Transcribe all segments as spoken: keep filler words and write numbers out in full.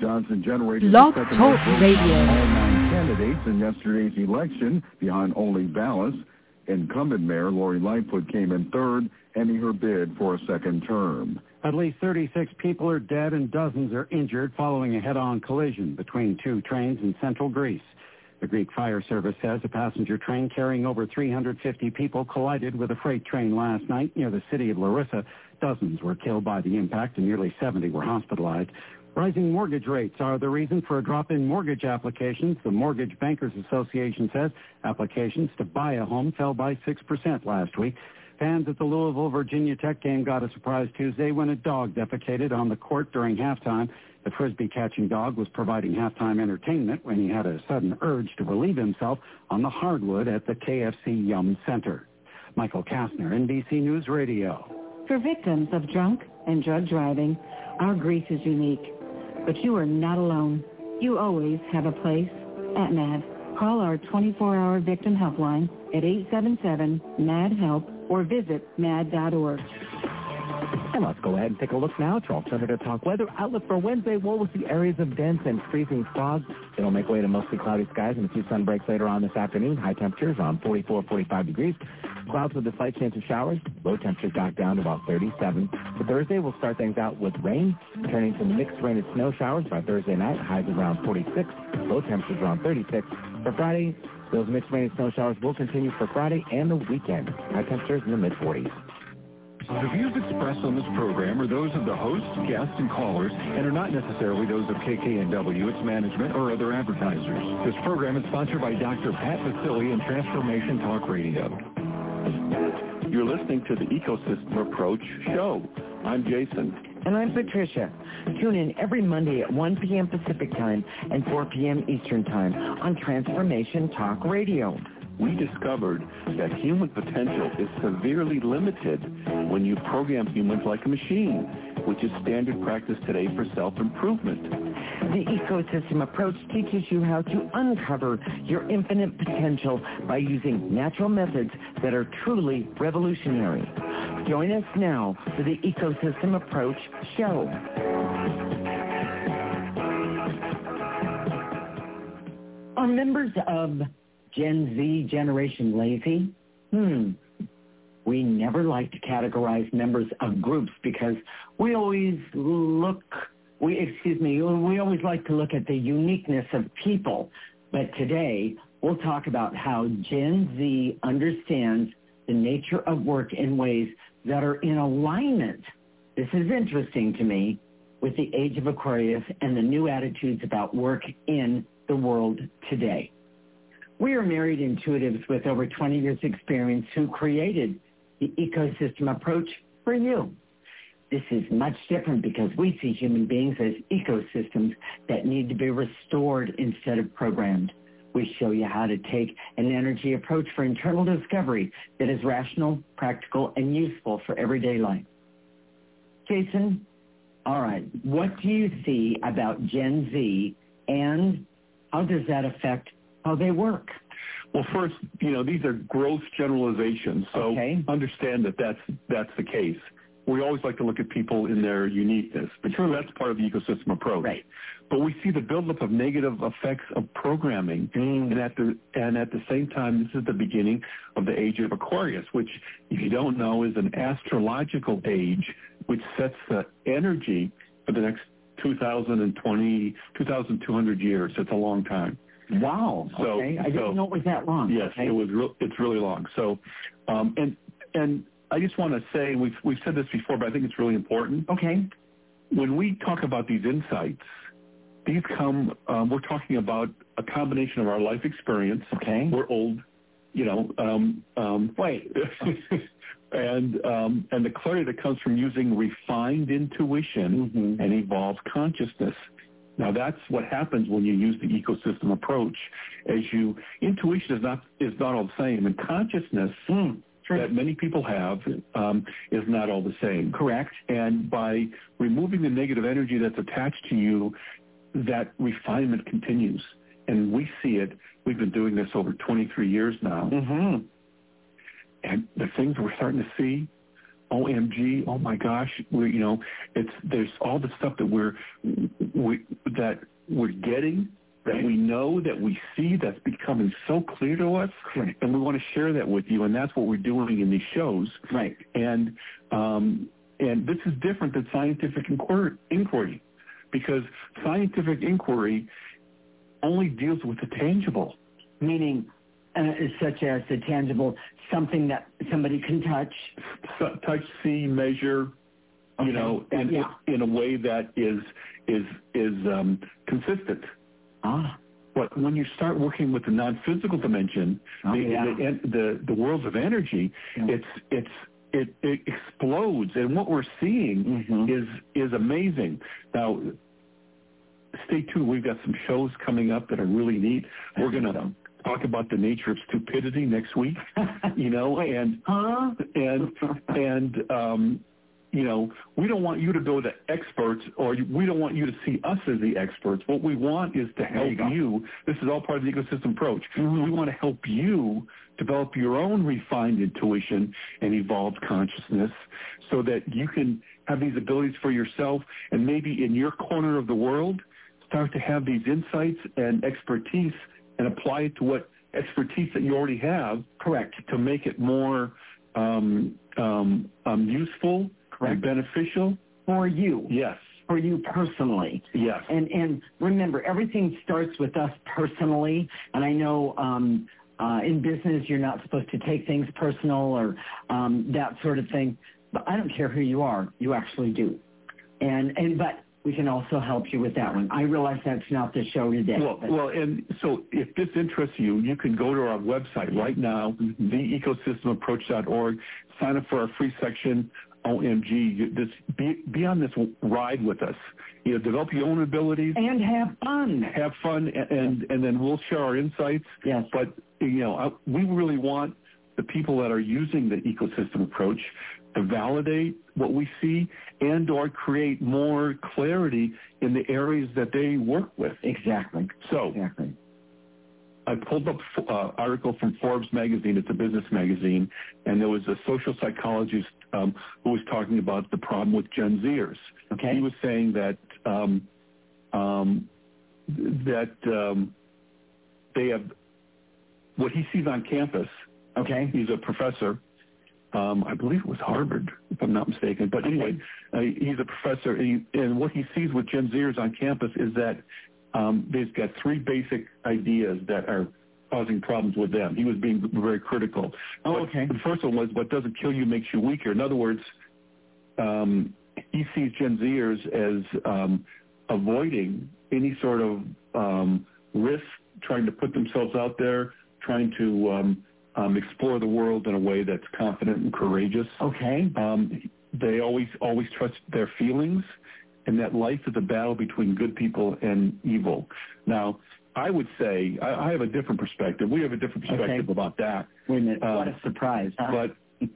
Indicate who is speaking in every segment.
Speaker 1: Johnson generated
Speaker 2: Blog
Speaker 1: the second
Speaker 2: Talk
Speaker 1: most votes
Speaker 2: Radio.
Speaker 1: of all nine candidates in yesterday's election, behind only Dallas. Incumbent Mayor Lori Lightfoot came in third, ending her bid for a second term.
Speaker 3: At least thirty-six people are dead and dozens are injured following a head-on collision between two trains in central Greece. The Greek Fire Service says a passenger train carrying over three hundred fifty people collided with a freight train last night near the city of Larissa. Dozens were killed by the impact and nearly seventy were hospitalized. Rising mortgage rates are the reason for a drop in mortgage applications. The Mortgage Bankers Association says applications to buy a home fell by six percent last week. Fans at the Louisville Virginia Tech game got a surprise Tuesday when a dog defecated on the court during halftime. The frisbee-catching dog was providing halftime entertainment when he had a sudden urge to relieve himself on the hardwood at the K F C Yum Center. Michael Kastner, N B C News Radio.
Speaker 4: For victims of drunk and drug driving, our grief is unique. But you are not alone. You always have a place at M A D. Call our twenty-four hour victim helpline at eight seven seven M A D help or visit M A D dot org.
Speaker 5: And let's go ahead and take a look now at our alternative talk weather outlook for Wednesday. Well, we'll see areas of dense and freezing fog. It'll make way to mostly cloudy skies and a few sun breaks later on this afternoon. High temperatures around forty-four, forty-five degrees. Clouds with a slight chance of showers. Low temperatures back down to about thirty-seven. For Thursday, we'll start things out with rain, turning to mixed rain and snow showers by Thursday night. Highs around forty-six. Low temperatures around thirty-six. For Friday, those mixed rain and snow showers will continue for Friday and the weekend. High temperatures in the mid-forties.
Speaker 6: The views expressed on this program are those of the hosts, guests, and callers, and are not necessarily those of K K N W, its management, or other advertisers. This program is sponsored by Doctor Pat Vasili and Transformation Talk Radio. You're listening to the Ecosystem Approach Show. I'm Jason.
Speaker 7: And I'm Patricia. Tune in every Monday at one p.m. Pacific Time and four p.m. Eastern Time on Transformation Talk Radio.
Speaker 6: We discovered that human potential is severely limited when you program humans like a machine, which is standard practice today for self-improvement.
Speaker 7: The Ecosystem Approach teaches you how to uncover your infinite potential by using natural methods that are truly revolutionary. Join us now for the Ecosystem Approach Show. Are members of Gen Z generation lazy? Hmm. We never like to categorize members of groups because we always look, we, excuse me, we always like to look at the uniqueness of people. But today, we'll talk about how Gen Z understands the nature of work in ways that are in alignment. This is interesting to me with the age of Aquarius and the new attitudes about work in the world today. We are married intuitives with over twenty years experience who created the Ecosystem Approach for you. This is much different because we see human beings as ecosystems that need to be restored instead of programmed. We show you how to take an energy approach for internal discovery that is rational, practical, and useful for everyday life. Jason, all right, what do you see about Gen Z and how does that affect how they work?
Speaker 6: Well, first, you know, these are gross generalizations, so
Speaker 7: okay.
Speaker 6: Understand that that's, that's the case. We always like to look at people in their uniqueness, but sure, that's part of the ecosystem approach.
Speaker 7: Right.
Speaker 6: But we see the buildup of negative effects of programming,
Speaker 7: mm.
Speaker 6: and at the and at the same time, this is the beginning of the age of Aquarius, which, if you don't know, is an astrological age which sets the energy for the next two thousand twenty, two thousand two hundred years. It's a long time.
Speaker 7: Wow.
Speaker 6: So,
Speaker 7: okay. I didn't
Speaker 6: so,
Speaker 7: know it was that long.
Speaker 6: Yes,
Speaker 7: okay.
Speaker 6: it was. Real, it's really long. So, um, and and. I just want to say, we've, we've said this before, but I think it's really important.
Speaker 7: Okay.
Speaker 6: When we talk about these insights, these come, um, we're talking about a combination of our life experience.
Speaker 7: Okay.
Speaker 6: We're old, you know. Um, um,
Speaker 7: Wait.
Speaker 6: and um, and the clarity that comes from using refined intuition
Speaker 7: mm-hmm.
Speaker 6: and evolved consciousness. Now, that's what happens when you use the ecosystem approach. As you, intuition is not, is not all the same, and consciousness
Speaker 7: mm. True.
Speaker 6: that many people have um, is not all the same.
Speaker 7: Correct.
Speaker 6: And by removing the negative energy that's attached to you, that refinement continues. And we see it. We've been doing this over twenty-three years now.
Speaker 7: Mm-hmm.
Speaker 6: And the things we're starting to see, O M G, oh my gosh, we you know, it's there's all the stuff that we're
Speaker 2: we that we're getting, that we know, that we see, that's becoming so clear to us,
Speaker 7: right.
Speaker 2: and we want to share that with you, and that's what we're doing in these shows.
Speaker 7: Right.
Speaker 2: And um, and this is different than scientific inquiry, inquiry, because scientific inquiry only deals with the tangible.
Speaker 7: Meaning, uh, such as the tangible, something that somebody can touch.
Speaker 2: So, touch, see, measure,
Speaker 7: okay.
Speaker 2: you know, in,
Speaker 7: yeah.
Speaker 2: in a way that is is is um, consistent.
Speaker 7: Ah.
Speaker 2: But when you start working with the non-physical dimension,
Speaker 7: oh,
Speaker 2: the,
Speaker 7: yeah.
Speaker 2: the, the the worlds of energy,
Speaker 7: yeah.
Speaker 2: it's it's it, it explodes, and what we're seeing
Speaker 7: mm-hmm.
Speaker 2: is is amazing. Now, stay tuned. We've got some shows coming up that are really neat. We're going to talk about the nature of stupidity next week. You know, and
Speaker 7: huh?
Speaker 2: and and um, you know, we don't want you to go to experts, or we don't want you to see us as the experts. What we want is to help you, you. This is all part of the ecosystem approach.
Speaker 7: Mm-hmm.
Speaker 2: We want to help you develop your own refined intuition and evolved consciousness so that you can have these abilities for yourself, and maybe in your corner of the world, start to have these insights and expertise and apply it to what expertise that you already have.
Speaker 7: Correct.
Speaker 2: To make it more um, um, um, useful,
Speaker 7: correct,
Speaker 2: and beneficial
Speaker 7: for you.
Speaker 2: Yes.
Speaker 7: For you personally.
Speaker 2: Yes.
Speaker 7: And and remember, everything starts with us personally. And I know um, uh, in business you're not supposed to take things personal or um, that sort of thing. But I don't care who you are. You actually do. And and but we can also help you with that one. I realize that's not the show today.
Speaker 2: Well, well, and so if this interests you, you can go to our website right now,
Speaker 7: mm-hmm.
Speaker 2: the ecosystem approach dot org, sign up for our free section. O M G, this, be, be on this ride with us. You know, develop your own abilities.
Speaker 7: And have fun.
Speaker 2: Have fun, and, and, and then we'll share our insights.
Speaker 7: Yes.
Speaker 2: But, you know, I, we really want the people that are using the ecosystem approach to validate what we see and or create more clarity in the areas that they work with.
Speaker 7: Exactly.
Speaker 2: So
Speaker 7: exactly.
Speaker 2: I pulled up an uh, article from Forbes magazine. It's a business magazine, and there was a social psychologist um, who was talking about the problem with Gen Zers.
Speaker 7: Okay.
Speaker 2: He was saying that um, um, that um, they have what he sees on campus.
Speaker 7: Okay.
Speaker 2: He's a professor. Um, I believe it was Harvard, if I'm not mistaken. But anyway, uh, he's a professor, and, he, and what he sees with Gen Zers on campus is that Um, they've got three basic ideas that are causing problems with them. He was being very critical.
Speaker 7: Oh,
Speaker 2: but
Speaker 7: okay.
Speaker 2: The first one was, what doesn't kill you makes you weaker. In other words, um, he sees Gen Zers as um, avoiding any sort of um, risk, trying to put themselves out there, trying to um, um, explore the world in a way that's confident and courageous.
Speaker 7: Okay.
Speaker 2: Um, they always, always trust their feelings, and that life is a battle between good people and evil. Now, I would say, I, I have a different perspective. We have a different perspective
Speaker 7: okay.
Speaker 2: about that.
Speaker 7: Wait a minute.
Speaker 2: Uh,
Speaker 7: what a surprise. Huh?
Speaker 2: But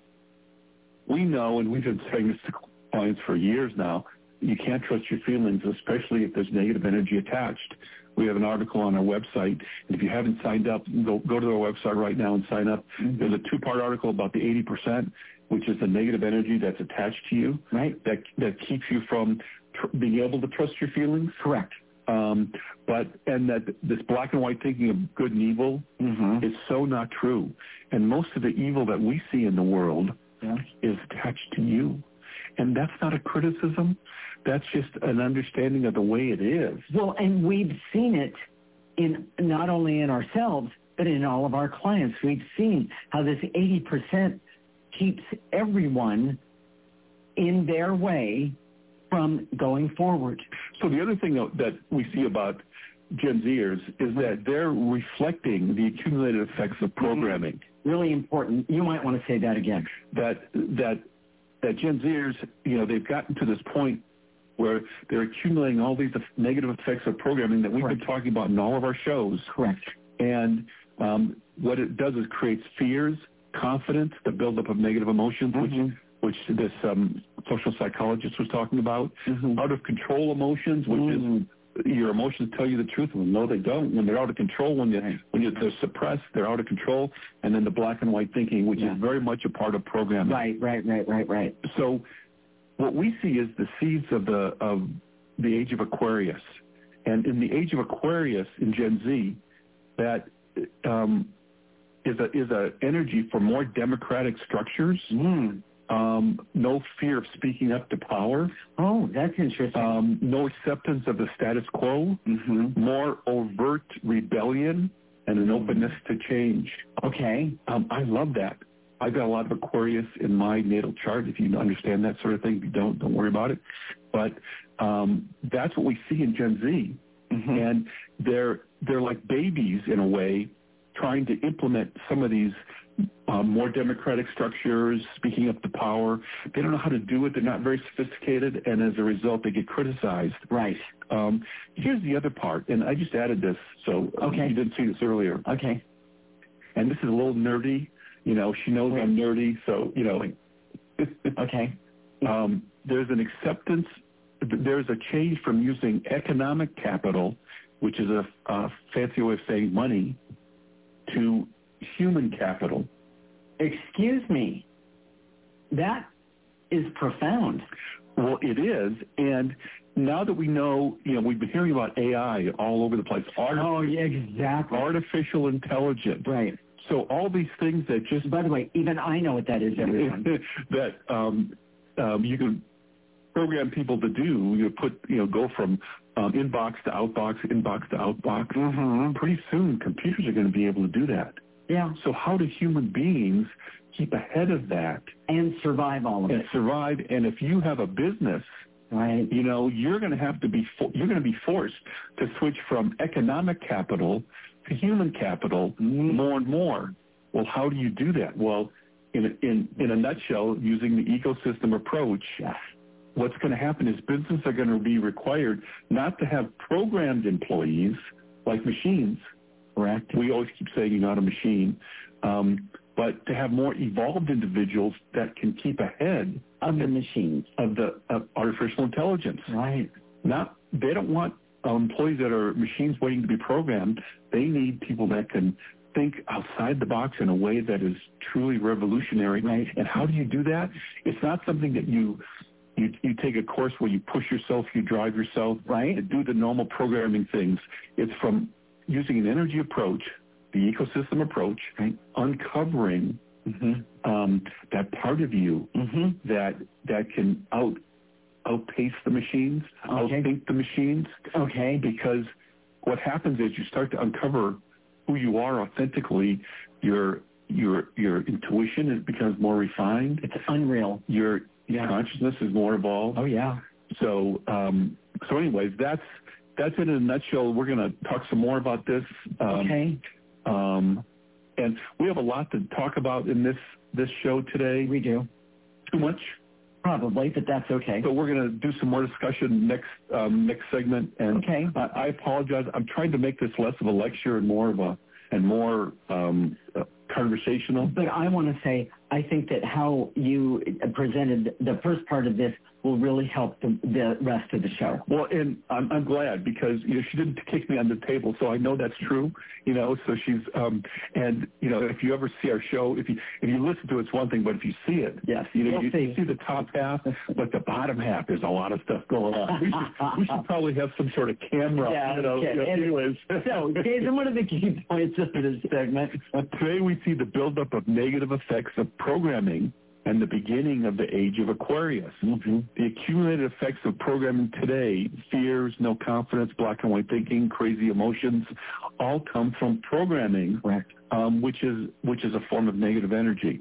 Speaker 2: we know, and we've been saying this to clients for years now, you can't trust your feelings, especially if there's negative energy attached. We have an article on our website. If you haven't signed up, go, go to our website right now and sign up. Mm-hmm. There's a two-part article about the eighty percent, which is the negative energy that's attached to you,
Speaker 7: right?
Speaker 2: That that keeps you from tr- being able to trust your feelings.
Speaker 7: Correct.
Speaker 2: Um, but and that this black and white thinking of good and evil
Speaker 7: mm-hmm.
Speaker 2: is so not true. And most of the evil that we see in the world
Speaker 7: yeah.
Speaker 2: is attached to you. And that's not a criticism. That's just an understanding of the way it is.
Speaker 7: Well, and we've seen it in not only in ourselves, but in all of our clients. We've seen how this eighty percent keeps everyone in their way from going forward.
Speaker 2: So the other thing that we see about Gen Zers is that they're reflecting the accumulated effects of programming.
Speaker 7: Mm-hmm. Really important. You might want to say that again.
Speaker 2: That that that Gen Zers, you know, they've gotten to this point where they're accumulating all these negative effects of programming that we've
Speaker 7: Correct.
Speaker 2: been talking about in all of our shows.
Speaker 7: Correct.
Speaker 2: And um, what it does is creates fears, confidence, the buildup of negative emotions,
Speaker 7: mm-hmm.
Speaker 2: which which this um, social psychologist was talking about,
Speaker 7: mm-hmm.
Speaker 2: out of control emotions, which mm-hmm. is your emotions tell you the truth. Well, no, they don't. When they're out of control, when you when you, they're suppressed, they're out of control. And then the black and white thinking, which
Speaker 7: yeah.
Speaker 2: is very much a part of programming.
Speaker 7: Right, right, right, right, right.
Speaker 2: So what we see is the seeds of the of the age of Aquarius. And in the age of Aquarius, in Gen Z, that um, is a is a energy for more democratic structures,
Speaker 7: Mm.
Speaker 2: um, no fear of speaking up to power,
Speaker 7: Oh, that's interesting.
Speaker 2: um, no acceptance of the status quo,
Speaker 7: Mm-hmm.
Speaker 2: more overt rebellion, and an openness to change.
Speaker 7: Okay.
Speaker 2: Um, I love that. I've got a lot of Aquarius in my natal chart. If you understand that sort of thing, if you don't, don't worry about it. But um, that's what we see in Gen Z.
Speaker 7: Mm-hmm.
Speaker 2: And they're they're like babies in a way, trying to implement some of these uh, more democratic structures, speaking up to power. They don't know how to do it. They're not very sophisticated, and as a result, they get criticized.
Speaker 7: Right.
Speaker 2: Um, here's the other part, and I just added this, so
Speaker 7: Okay.
Speaker 2: you didn't see this earlier.
Speaker 7: Okay.
Speaker 2: And this is a little nerdy. You know, she knows I'm nerdy, so, you know.
Speaker 7: Okay.
Speaker 2: um, there's an acceptance, there's a change from using economic capital, which is a, a fancy way of saying money, to human capital.
Speaker 7: Excuse me. That is profound.
Speaker 2: Well, it is, and now that we know, you know, we've been hearing about A I all over the place. Artif-
Speaker 7: Oh, yeah, exactly.
Speaker 2: Artificial intelligence.
Speaker 7: Right.
Speaker 2: So all these things that just
Speaker 7: By the way, even I know what that is, everyone.
Speaker 2: that um, um, you can program people to do. You put, you know, go from um, inbox to outbox, inbox to outbox.
Speaker 7: Mm-hmm.
Speaker 2: Pretty soon, computers are going to be able to do that.
Speaker 7: Yeah.
Speaker 2: So how do human beings keep ahead of that
Speaker 7: And survive all of
Speaker 2: and
Speaker 7: it.
Speaker 2: survive? And if you have a business,
Speaker 7: Right.
Speaker 2: you know, you're going to have to be fo- you're going to be forced to switch from economic capital to human capital
Speaker 7: Mm.
Speaker 2: more and more. Well, how do you do that? Well, in a, in in a nutshell, using the ecosystem approach,
Speaker 7: Yes.
Speaker 2: what's going to happen is businesses are going to be required not to have programmed employees like machines.
Speaker 7: Correct.
Speaker 2: We always keep saying you're not a machine, um, but to have more evolved individuals that can keep ahead
Speaker 7: Of the machines.
Speaker 2: of the of artificial intelligence.
Speaker 7: Right.
Speaker 2: Not they don't want uh, employees that are machines waiting to be programmed. They need people that can think outside the box in a way that is truly revolutionary.
Speaker 7: Right.
Speaker 2: And how do you do that? It's not something that you you, you take a course where you push yourself, you drive yourself,
Speaker 7: Right.
Speaker 2: to do the normal programming things. It's from using an energy approach, the ecosystem approach,
Speaker 7: Right.
Speaker 2: uncovering
Speaker 7: Mm-hmm.
Speaker 2: um, that part of you
Speaker 7: Mm-hmm.
Speaker 2: that that can out outpace the machines,
Speaker 7: Okay.
Speaker 2: outthink the machines.
Speaker 7: Okay.
Speaker 2: Because what happens is you start to uncover who you are authentically. Your your your intuition it becomes more refined.
Speaker 7: It's unreal.
Speaker 2: Your
Speaker 7: Yeah.
Speaker 2: consciousness is more evolved.
Speaker 7: Oh, yeah.
Speaker 2: So um, so anyways, that's that's it in a nutshell. We're going to talk some more about this. Um,
Speaker 7: Okay.
Speaker 2: Um, and we have a lot to talk about in this this show today.
Speaker 7: We do.
Speaker 2: Too much.
Speaker 7: Probably, but that's okay.
Speaker 2: So we're going to do some more discussion next um, next segment. And
Speaker 7: Okay.
Speaker 2: I, I apologize. I'm trying to make this less of a lecture and more of a and more um, uh, conversational.
Speaker 7: But I want to say, I think that how you presented the first part of this will really help the, the rest of the show.
Speaker 2: Well, and I'm, I'm glad because you know she didn't kick me on the table, so I know that's true. You know, so she's um, and you know if you ever see our show, if you if you listen to it, it's one thing, but if you see it,
Speaker 7: Yes,
Speaker 2: you know
Speaker 7: we'll
Speaker 2: you,
Speaker 7: see.
Speaker 2: you see the top half, but the bottom half, there's a lot of stuff going on. We should, we should probably have some sort of camera.
Speaker 7: Yeah,
Speaker 2: you know,
Speaker 7: okay.
Speaker 2: you know,
Speaker 7: And
Speaker 2: anyways.
Speaker 7: So, Jason, what are the key points of this segment?
Speaker 2: Today we see the buildup of negative effects of programming and the beginning of the age of Aquarius.
Speaker 7: Mm-hmm.
Speaker 2: The accumulated effects of programming today, fears, no confidence, black and white thinking, crazy emotions, all come from programming,
Speaker 7: Correct.
Speaker 2: um, which is which is a form of negative energy.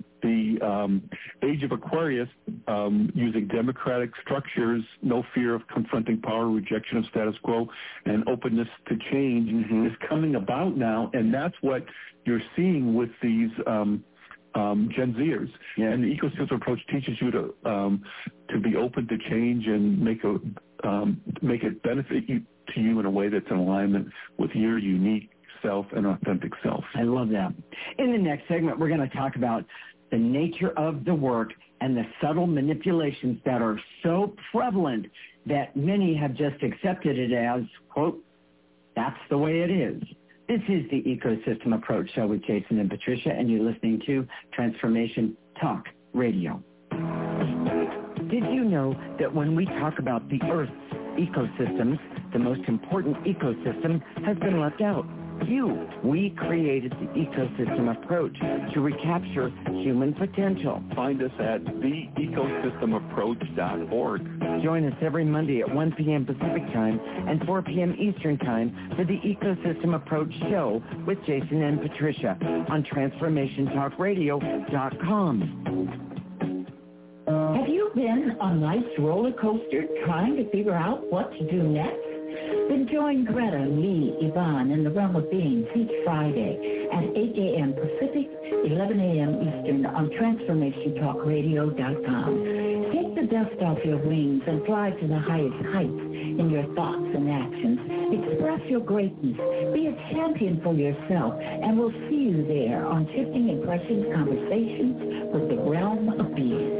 Speaker 2: The um, age of Aquarius, um, using democratic structures, no fear of confronting power, rejection of status quo, and openness to change
Speaker 7: Mm-hmm.
Speaker 2: is coming about now, and that's what you're seeing with these um, um, Gen Zers.
Speaker 7: Yeah.
Speaker 2: And the ecosystem approach teaches you to um, to be open to change and make a um, make it benefit you to you in a way that's in alignment with your unique self and authentic self.
Speaker 7: I love that. In the next segment, we're going to talk about the nature of the work and the subtle manipulations that are so prevalent that many have just accepted it as, quote, that's the way it is. This is the Ecosystem Approach Show with Jason and Patricia, and you're listening to Transformation Talk Radio. Did you know that when we talk about the Earth's ecosystems, the most important ecosystem has been left out. You. We created the ecosystem approach to recapture human potential.
Speaker 6: Find us at the ecosystem approach dot org.
Speaker 7: Join us every Monday at one p.m. Pacific Time and four p.m. Eastern Time for the Ecosystem Approach Show with Jason and Patricia on transformation talk radio dot com.
Speaker 8: Have you been on life's roller coaster trying to figure out what to do next? Then join Greta, Lee, Yvonne, and the Realm of Beings each Friday at eight a.m. Pacific, eleven a.m. Eastern on transformation talk radio dot com. Take the dust off your wings and fly to the highest heights in your thoughts and actions. Express your greatness. Be a champion for yourself, and we'll see you there on Shifting Impressions Conversations with the Realm of Beings.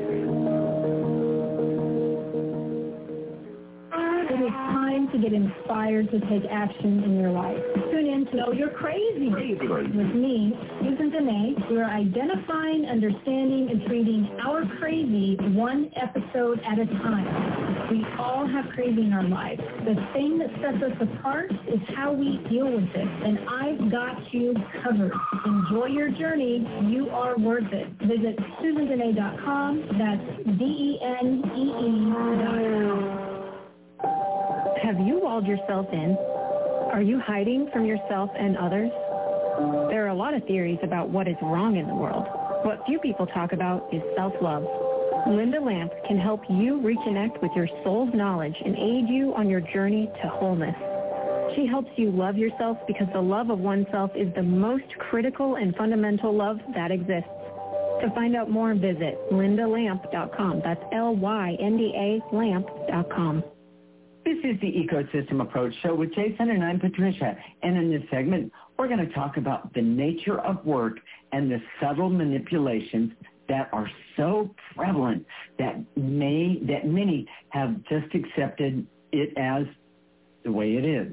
Speaker 9: It is time to get inspired to take action in your life. Tune in to Know You're Crazy with me, Susan Dene. We're identifying, understanding, and treating our crazy one episode at a time. We all have crazy in our lives. The thing that sets us apart is how we deal with it, and I've got you covered. Enjoy your journey. You are worth it. Visit susan dene dot com. That's D E N E E dot com.
Speaker 10: Have you walled yourself in? Are you hiding from yourself and others? There are a lot of theories about what is wrong in the world. What few people talk about is self-love. Linda Lamp can help you reconnect with your soul's knowledge and aid you on your journey to wholeness. She helps you love yourself because the love of oneself is the most critical and fundamental love that exists. To find out more, visit linda lamp dot com. That's L Y N D A lamp dot com.
Speaker 7: This is the Ecosystem Approach Show with Jason, and I'm Patricia. And in this segment, we're going to talk about the nature of work and the subtle manipulations that are so prevalent that may that many have just accepted it as the way it is.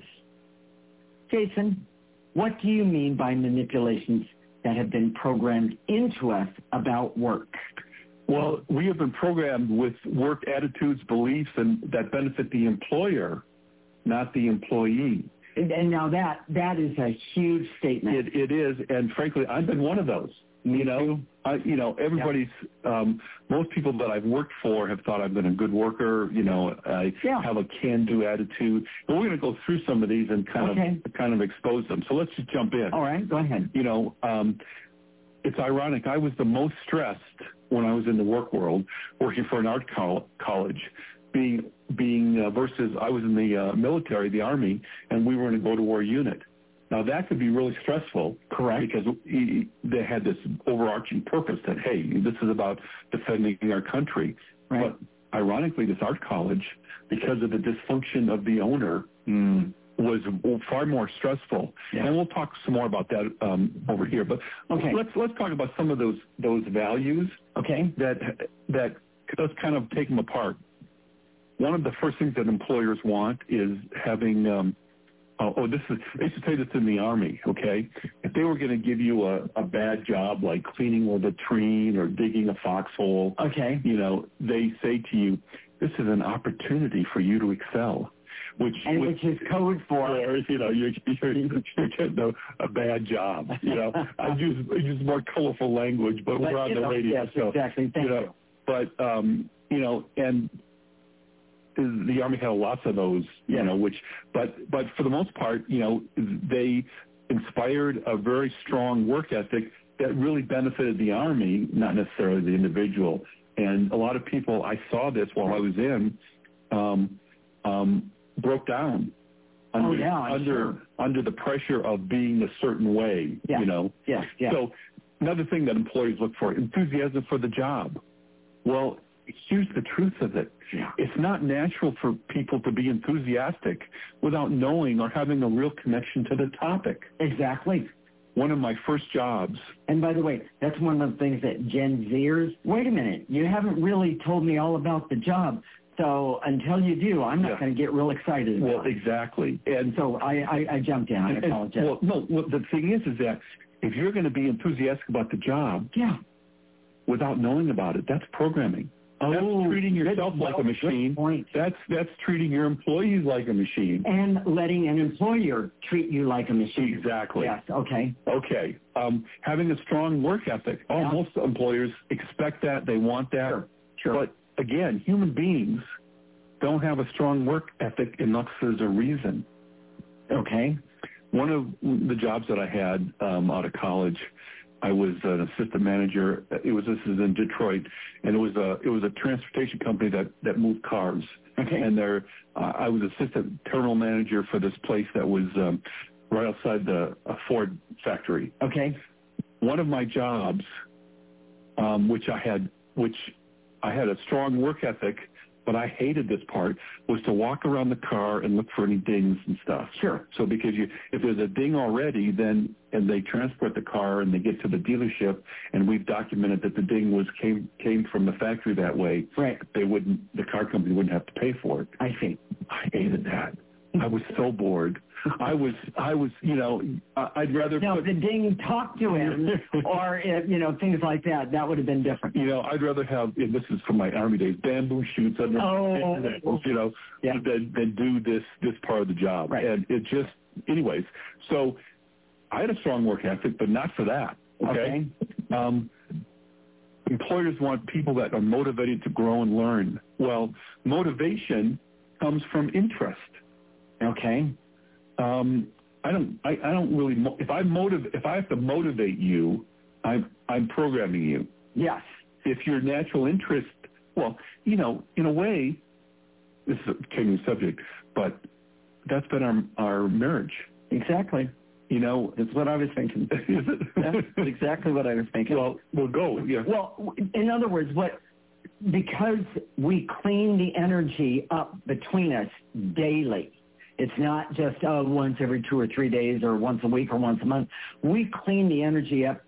Speaker 7: Jason, what do you mean by manipulations that have been programmed into us about work?
Speaker 2: Well, we have been programmed with work attitudes, beliefs, and that benefit the employer, not the employee.
Speaker 7: And, and now that that is a huge statement.
Speaker 2: It, it is, and frankly, I've been one of those.
Speaker 7: Me
Speaker 2: you know,
Speaker 7: too.
Speaker 2: I, you know, everybody's. Um, most people that I've worked for have thought I've been a good worker. You know, I
Speaker 7: yeah.
Speaker 2: have a can-do attitude. But we're going to go through some of these and kind
Speaker 7: okay.
Speaker 2: of kind of expose them. So let's just jump in.
Speaker 7: All right, go ahead.
Speaker 2: You know, um, it's ironic. I was the most stressed when I was in the work world, working for an art col- college, being being uh, versus I was in the uh, military, the Army, and we were in a go-to-war unit. Now, that could be really stressful.
Speaker 7: Correct.
Speaker 2: Because he, they had this overarching purpose that, hey, this is about defending our country.
Speaker 7: Right.
Speaker 2: But ironically, this art college, because of the dysfunction of the owner,
Speaker 7: mm.
Speaker 2: was far more stressful.
Speaker 7: Yeah.
Speaker 2: And we'll talk some more about that um, over here. But
Speaker 7: okay.
Speaker 2: let's let's talk about some of those those values.
Speaker 7: Okay.
Speaker 2: That that let's kind of take them apart. One of the first things that employers want is having. Um, oh, oh, this is. They used to say this in the Army. Okay, if they were going to give you a, a bad job like cleaning a latrine or digging a foxhole,
Speaker 7: okay,
Speaker 2: you know, they say to you, "This is an opportunity for you to excel." Which,
Speaker 7: and
Speaker 2: which,
Speaker 7: which is code for,
Speaker 2: or, you know, you're, you're, you're getting a, a bad job. You know, I use I use more colorful language, but, but we're on the know, radio,
Speaker 7: yes,
Speaker 2: so
Speaker 7: exactly. Thank
Speaker 2: you know.
Speaker 7: You.
Speaker 2: But um, you know, and the Army had lots of those. You
Speaker 7: yes.
Speaker 2: know, which, but but for the most part, you know, they inspired a very strong work ethic that really benefited the Army, not necessarily the individual. And a lot of people, I saw this while I was in. Um, um, broke down under,
Speaker 7: oh, yeah,
Speaker 2: under,
Speaker 7: sure.
Speaker 2: under the pressure of being a certain way,
Speaker 7: yeah.
Speaker 2: you know.
Speaker 7: Yes, yes.
Speaker 2: So another thing that employees look for, enthusiasm for the job. Well, here's the truth of it.
Speaker 7: Yeah.
Speaker 2: It's not natural for people to be enthusiastic without knowing or having a real connection to the topic.
Speaker 7: Exactly.
Speaker 2: One of my first jobs.
Speaker 7: And by the way, that's one of the things that Gen Zers, wait a minute, you haven't really told me all about the job. So until you do, I'm not yeah. going to get real excited about
Speaker 2: well,
Speaker 7: it.
Speaker 2: Well, exactly. And
Speaker 7: so I, I, I jumped in. I
Speaker 2: and,
Speaker 7: apologize.
Speaker 2: And, well, no, well, the thing is, is that if you're going to be enthusiastic about the job
Speaker 7: yeah.
Speaker 2: without knowing about it, that's programming.
Speaker 7: Oh,
Speaker 2: that's treating yourself
Speaker 7: good,
Speaker 2: like
Speaker 7: well,
Speaker 2: a machine.
Speaker 7: Point.
Speaker 2: That's that's treating your employees like a machine.
Speaker 7: And letting an employer treat you like a machine.
Speaker 2: Exactly.
Speaker 7: Yes, okay.
Speaker 2: Okay. Um, having a strong work ethic. Oh,
Speaker 7: Yeah.
Speaker 2: most employers expect that. They want that.
Speaker 7: Sure, sure.
Speaker 2: But, again, human beings don't have a strong work ethic unless there's a reason.
Speaker 7: Okay.
Speaker 2: One of the jobs that I had um, out of college, I was an assistant manager. It was this is in Detroit, and it was a it was a transportation company that, that moved cars.
Speaker 7: Okay.
Speaker 2: And there, uh, I was assistant terminal manager for this place that was um, right outside the uh, Ford factory.
Speaker 7: Okay.
Speaker 2: One of my jobs, um, which I had, which I had a strong work ethic, but I hated this part, was to walk around the car and look for any dings and stuff.
Speaker 7: Sure.
Speaker 2: So because you, if there's a ding already, then and they transport the car and they get to the dealership, and we've documented that the ding was came came from the factory that way.
Speaker 7: Right.
Speaker 2: They wouldn't, the car company wouldn't have to pay for it.
Speaker 7: I see.
Speaker 2: I hated that. I was so bored. I was, I was, you know, I'd rather
Speaker 7: No,
Speaker 2: put,
Speaker 7: the ding talk to him, or, if, you know, things like that. That would have been different.
Speaker 2: you know, I'd rather have, and this is from my Army days, bamboo shoots under
Speaker 7: Oh.
Speaker 2: you know,
Speaker 7: Yeah.
Speaker 2: than, than do this, this part of the job.
Speaker 7: Right.
Speaker 2: And it just, anyways, so I had a strong work ethic, but not for that. Okay.
Speaker 7: Okay.
Speaker 2: Um, employers want people that are motivated to grow and learn. Well, motivation comes from interest.
Speaker 7: Okay.
Speaker 2: Um, I don't. I, I don't really. Mo- if I motiv- If I have to motivate you, I'm I'm programming you.
Speaker 7: Yes.
Speaker 2: If your natural interest, well, you know, in a way, this is a changing subject, but that's been our our marriage.
Speaker 7: Exactly.
Speaker 2: You know,
Speaker 7: That's what I was thinking.
Speaker 2: is it?
Speaker 7: That's exactly what I was thinking.
Speaker 2: Well, we'll go. Yeah.
Speaker 7: Well, in other words, what because we clean the energy up between us daily. It's not just uh, once every two or three days or once a week or once a month. We clean the energy up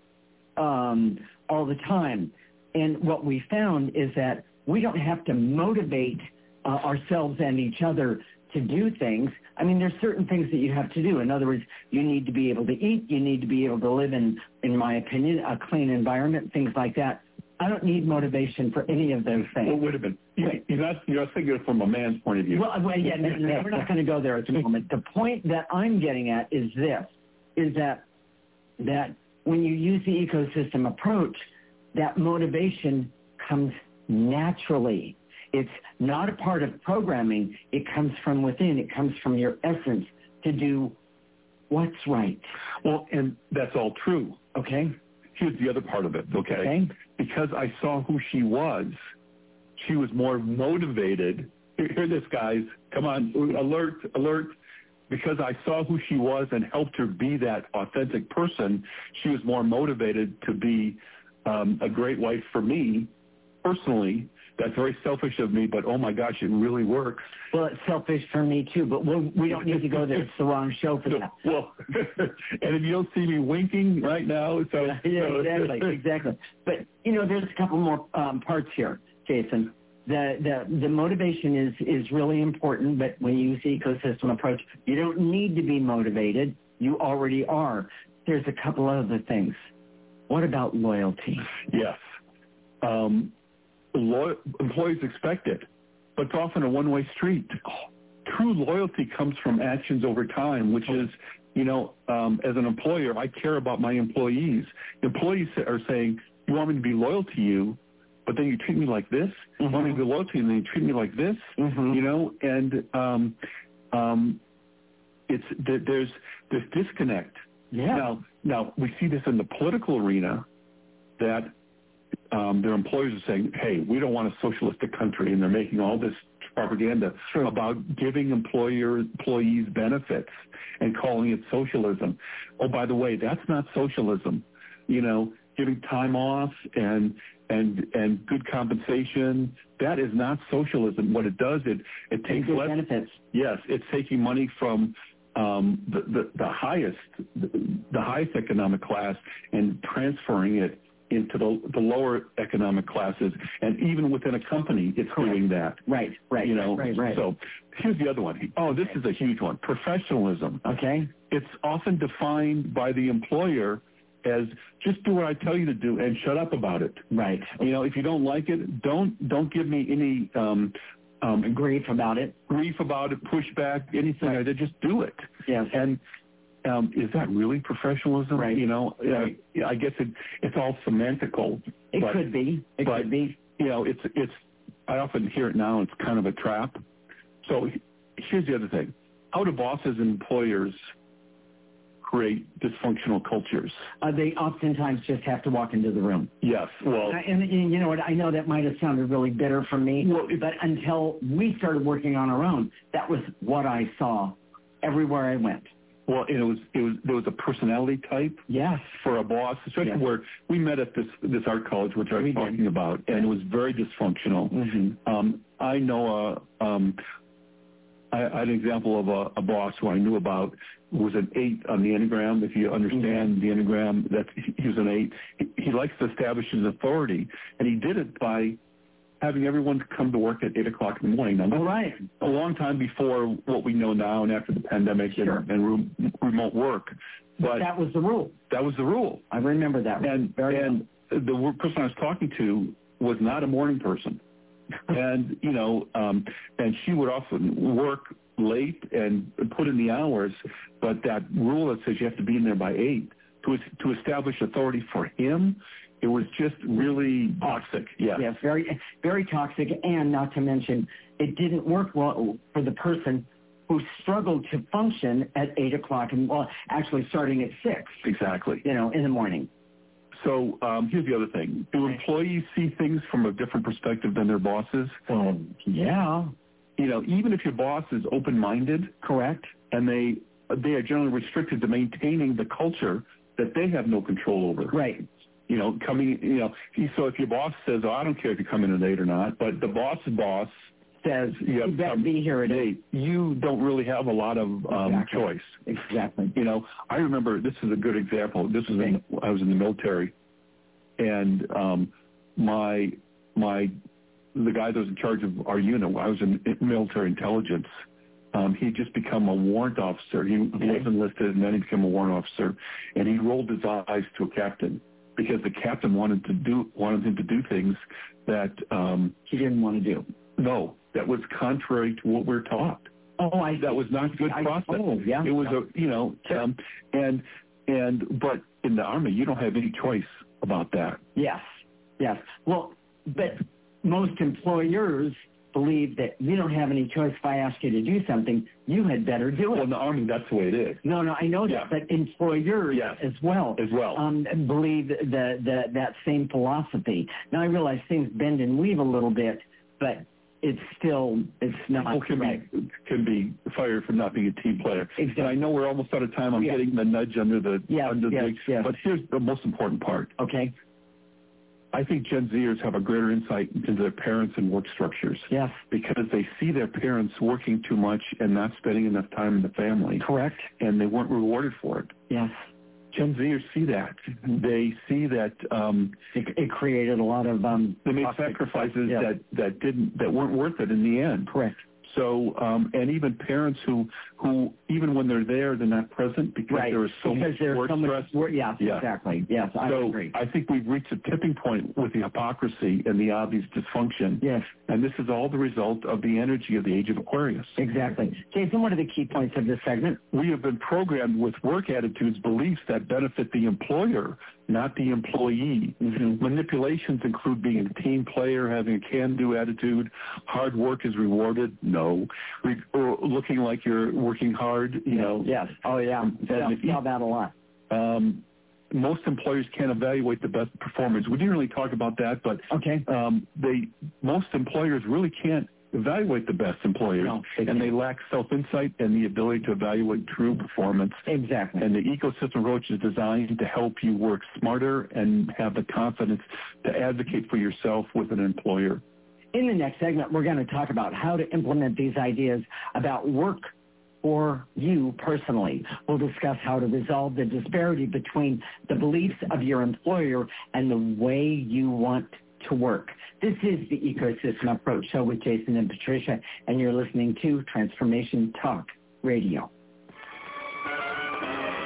Speaker 7: um, all the time. And what we found is that we don't have to motivate uh, ourselves and each other to do things. I mean, there's certain things that you have to do. In other words, you need to be able to eat. You need to be able to live in, in my opinion, a clean environment, things like that. I don't need motivation for any of those things.
Speaker 2: Well, wait a minute. You, you're not you're not thinking it from a man's point of view.
Speaker 7: Well, well yeah, no, no, we're not going to go there at the moment. The point that I'm getting at is this, is that that when you use the ecosystem approach, that motivation comes naturally. It's not a part of programming. It comes from within. It comes from your essence to do what's right.
Speaker 2: Well, and that's all true.
Speaker 7: Okay?
Speaker 2: Here's the other part of it, okay?
Speaker 7: Okay.
Speaker 2: Because I saw who she was, she was more motivated. Here, here this, guys. Come on, alert, alert. Because I saw who she was and helped her be that authentic person, she was more motivated to be um, a great wife for me personally. That's very selfish of me, but oh my gosh, it really works.
Speaker 7: Well, it's selfish for me too, but we'll, we don't need to go there. It's the wrong show for that.
Speaker 2: Well, and if you don't see me winking right now, so
Speaker 7: yeah, exactly, exactly. But you know, there's a couple more um, parts here, Jason. The, the the motivation is is really important, but when you use the ecosystem approach, you don't need to be motivated. You already are. There's a couple other things. What about loyalty?
Speaker 2: Yes. Um, Lo- employees expect it, but it's often a one-way street. True loyalty comes from actions over time, which is, you know, um, as an employer, I care about my employees. Employees are saying, you want me to be loyal to you, but then you treat me like this. Mm-hmm. You want me to be loyal to you, and then you treat me like this, mm-hmm. you know, and um, um, it's there's this disconnect.
Speaker 7: Yeah.
Speaker 2: Now, now, we see this in the political arena that Um, their employers are saying, hey, we don't want a socialistic country, and they're making all this propaganda
Speaker 7: True.
Speaker 2: about giving employer employees benefits and calling it socialism. Oh, by the way, that's not socialism. You know, giving time off and and and good compensation, that is not socialism. What it does, it it takes
Speaker 7: good
Speaker 2: less
Speaker 7: benefits.
Speaker 2: Yes, it's taking money from um, the, the the highest the, the highest economic class and transferring it into the, the lower economic classes, and even within a company, it's
Speaker 7: Correct.
Speaker 2: doing that.
Speaker 7: Right, right,
Speaker 2: you know.
Speaker 7: right, right.
Speaker 2: So here's the other one. Oh, this is a huge one. Professionalism.
Speaker 7: Okay.
Speaker 2: It's often defined by the employer as just do what I tell you to do and shut up about it.
Speaker 7: Right.
Speaker 2: You know, if you don't like it, don't don't give me any um, um,
Speaker 7: grief about it.
Speaker 2: Grief about it, pushback, anything like that. Just do it.
Speaker 7: Yes.
Speaker 2: And um, is that really professionalism?
Speaker 7: Right.
Speaker 2: You know,
Speaker 7: Right.
Speaker 2: Uh, I guess it, it's all semantical.
Speaker 7: It
Speaker 2: but,
Speaker 7: could be. It
Speaker 2: but,
Speaker 7: could be.
Speaker 2: You know, it's it's. I often hear it now. It's kind of a trap. So here's the other thing: how do bosses and employers create dysfunctional cultures?
Speaker 7: Uh, they oftentimes just have to walk into the room.
Speaker 2: Yes. Well,
Speaker 7: uh, and, and you know what? I know that might have sounded really bitter from me,
Speaker 2: well,
Speaker 7: but until we started working on our own, that was what I saw everywhere I went.
Speaker 2: Well, it was it was there was a personality type.
Speaker 7: Yes.
Speaker 2: For a boss, especially
Speaker 7: Yes.
Speaker 2: where we met at this this art college, which I was
Speaker 7: We
Speaker 2: talking
Speaker 7: did.
Speaker 2: about, and it was very dysfunctional.
Speaker 7: Mm-hmm.
Speaker 2: Um, I know a um, I, I had an example of a, a boss who I knew about who was an eight on the Enneagram. If you understand the Enneagram, that he was an eight. He, he likes to establish his authority, and he did it by having everyone come to work at eight o'clock in the morning. Now,
Speaker 7: All right.
Speaker 2: a long time before what we know now and after the pandemic
Speaker 7: Sure.
Speaker 2: and, and re- remote work. But
Speaker 7: that was the rule.
Speaker 2: That was the rule.
Speaker 7: I remember that.
Speaker 2: And,
Speaker 7: Very
Speaker 2: and the work person I was talking to was not a morning person. and, you know, um, and she would often work late and put in the hours, but that rule that says you have to be in there by eight, to, to establish authority for him, it was just really toxic. Yeah.
Speaker 7: Yes, very, very toxic, and not to mention, it didn't work well for the person who struggled to function at eight o'clock, and well, actually starting at six.
Speaker 2: Exactly.
Speaker 7: You know, in the morning.
Speaker 2: So um, here's the other thing: do employees see things from a different perspective than their bosses?
Speaker 7: Well, yeah.
Speaker 2: You know, even if your boss is open-minded,
Speaker 7: correct,
Speaker 2: and they they are generally restricted to maintaining the culture that they have no control over.
Speaker 7: Right.
Speaker 2: You know, coming, you know, so if your boss says, oh, I don't care if you come in at eight or not, but the boss's boss
Speaker 7: says,
Speaker 2: you, have
Speaker 7: you better
Speaker 2: come
Speaker 7: be here at eight,
Speaker 2: you don't really have a lot of um,
Speaker 7: exactly.
Speaker 2: choice.
Speaker 7: Exactly.
Speaker 2: You know, I remember, this is a good example. This was in, I was in the military, and um, my, my, the guy that was in charge of our unit, I was in military intelligence, Um, he had just become a warrant officer. He,
Speaker 7: okay.
Speaker 2: he was enlisted, and then he became a warrant officer. And he rolled his eyes to a captain because the captain wanted to do wanted him to do things that um,
Speaker 7: he didn't want to do.
Speaker 2: No, that was contrary to what we're taught.
Speaker 7: Oh, I.
Speaker 2: That was not good
Speaker 7: I,
Speaker 2: process.
Speaker 7: Oh, yeah.
Speaker 2: It was a you know,
Speaker 7: sure.
Speaker 2: um, and and but in the Army you don't have any choice about that.
Speaker 7: Yes, yes. Well, but most employers believe that you don't have any choice. If I ask you to do something, you had better do it.
Speaker 2: Well, in the Army, that's the way it is.
Speaker 7: No, no, I know
Speaker 2: yeah.
Speaker 7: that, but employers
Speaker 2: yes.
Speaker 7: as well,
Speaker 2: as well,
Speaker 7: um, believe the, the that same philosophy. Now, I realize things bend and weave a little bit, but it's still it's not.
Speaker 2: People can
Speaker 7: right.
Speaker 2: be can be fired for not being a team player.
Speaker 7: Exactly.
Speaker 2: And I know we're almost out of time. I'm
Speaker 7: yeah.
Speaker 2: getting the nudge under the
Speaker 7: yes,
Speaker 2: under
Speaker 7: yes,
Speaker 2: the.
Speaker 7: Yes.
Speaker 2: But here's the most important part.
Speaker 7: Okay.
Speaker 2: I think Gen Zers have a greater insight into their parents and work structures.
Speaker 7: Yes.
Speaker 2: Because they see their parents working too much and not spending enough time in the family.
Speaker 7: Correct.
Speaker 2: And they weren't rewarded for it.
Speaker 7: Yes.
Speaker 2: Gen Zers see that. Mm-hmm. They see that um,
Speaker 7: it, it created a lot of um,
Speaker 2: they made sacrifices
Speaker 7: yeah.
Speaker 2: that, that didn't that weren't worth it in the end.
Speaker 7: Correct.
Speaker 2: So, um, and even parents who, who, even when they're there, they're not present because
Speaker 7: right.
Speaker 2: there is so
Speaker 7: because
Speaker 2: much
Speaker 7: there's
Speaker 2: work
Speaker 7: so much
Speaker 2: stress.
Speaker 7: Work, yes,
Speaker 2: yeah,
Speaker 7: exactly. Yes, I
Speaker 2: so
Speaker 7: agree.
Speaker 2: I think we've reached a tipping point with the hypocrisy and the obvious dysfunction.
Speaker 7: Yes.
Speaker 2: And this is all the result of the energy of the age of Aquarius.
Speaker 7: Exactly. Jason, what are the key points of this segment?
Speaker 2: We have been programmed with work attitudes, beliefs that benefit the employer, not the employee.
Speaker 7: Mm-hmm.
Speaker 2: Manipulations include being a team player, having a can-do attitude. Hard work is rewarded. No. Re- or looking like you're working hard, you know.
Speaker 7: Yes. Oh, yeah. I saw that a lot.
Speaker 2: Um, most employers can't evaluate the best performers. We didn't really talk about that, but
Speaker 7: okay.
Speaker 2: um, they most employers really can't evaluate the best employers,
Speaker 7: no, they
Speaker 2: and they lack self-insight and the ability to evaluate true performance.
Speaker 7: Exactly.
Speaker 2: And the ecosystem approach is designed to help you work smarter and have the confidence to advocate for yourself with an employer.
Speaker 7: In the next segment, we're going to talk about how to implement these ideas about work for you personally. We'll discuss how to resolve the disparity between the beliefs of your employer and the way you want to work. This is the Ecosystem Approach Show with Jason and Patricia, and you're listening to Transformation Talk Radio.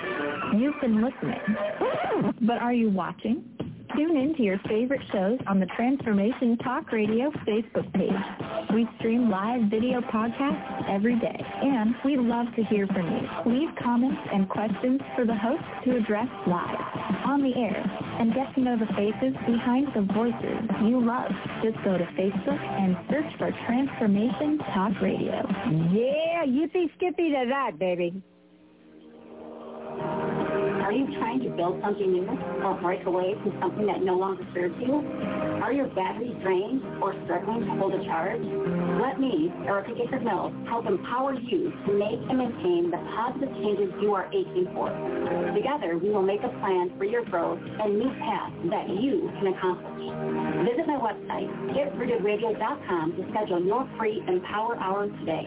Speaker 9: You've been listening. But are you watching? Tune in to your favorite shows on the Transformation Talk Radio Facebook page. We stream live video podcasts every day, and we love to hear from you. Leave comments and questions for the hosts to address live, on the air, and get to know the faces behind the voices you love. Just go to Facebook and search for Transformation Talk Radio.
Speaker 11: Yeah, you see Skippy to that, baby.
Speaker 12: Are you trying to build something new or break away from something that no longer serves you? Are your batteries drained or struggling to hold a charge? Let me, Erica Gifford Mills, help empower you to make and maintain the positive changes you are aching for. Together, we will make a plan for your growth and new paths that you can accomplish. Visit my website, get rooted radio dot com, to schedule your free Empower Hour today.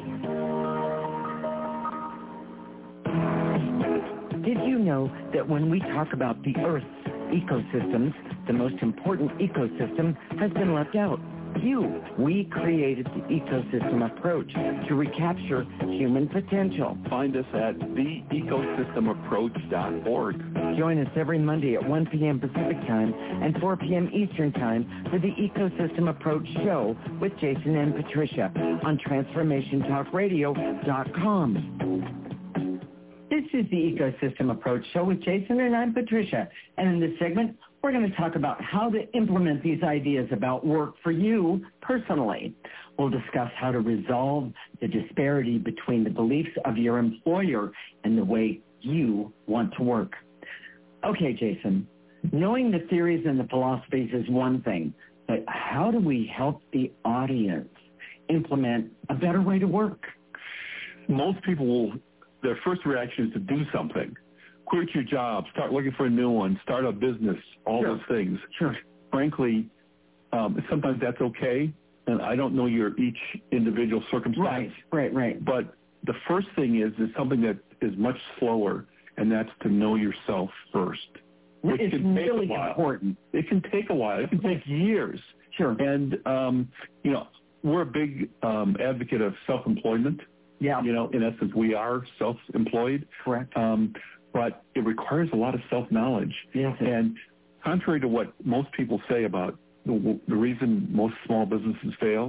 Speaker 7: Did you know that when we talk about the Earth's ecosystems, the most important ecosystem has been left out? You. We created the ecosystem approach to recapture human potential.
Speaker 2: Find us at the ecosystem approach dot org.
Speaker 7: Join us every Monday at one p.m. Pacific Time and four p.m. Eastern Time for the Ecosystem Approach Show with Jason and Patricia on Transformation Talk Radio dot com. This is the Ecosystem Approach Show with Jason, and I'm Patricia. And in this segment, we're going to talk about how to implement these ideas about work for you personally. We'll discuss how to resolve the disparity between the beliefs of your employer and the way you want to work. Okay, Jason, knowing the theories and the philosophies is one thing, but how do we help the audience implement a better way to work?
Speaker 2: Most people will... Their first reaction is to do something. Quit your job, start looking for a new one, start a business, all
Speaker 7: Sure.
Speaker 2: those things.
Speaker 7: Sure.
Speaker 2: Frankly, um, sometimes that's okay, and I don't know your each individual circumstance.
Speaker 7: Right, right, right.
Speaker 2: But the first thing is is something that is much slower, and that's to know yourself first. Which
Speaker 7: It's
Speaker 2: can take
Speaker 7: really
Speaker 2: a while.
Speaker 7: important.
Speaker 2: It can take a while. It can take years.
Speaker 7: Sure.
Speaker 2: And, um, you know, we're a big um, advocate of self-employment.
Speaker 7: Yeah.
Speaker 2: You know, in essence, we are self-employed.
Speaker 7: Correct.
Speaker 2: Um, but it requires a lot of self-knowledge.
Speaker 7: Yes.
Speaker 2: And contrary to what most people say about the, the reason most small businesses fail,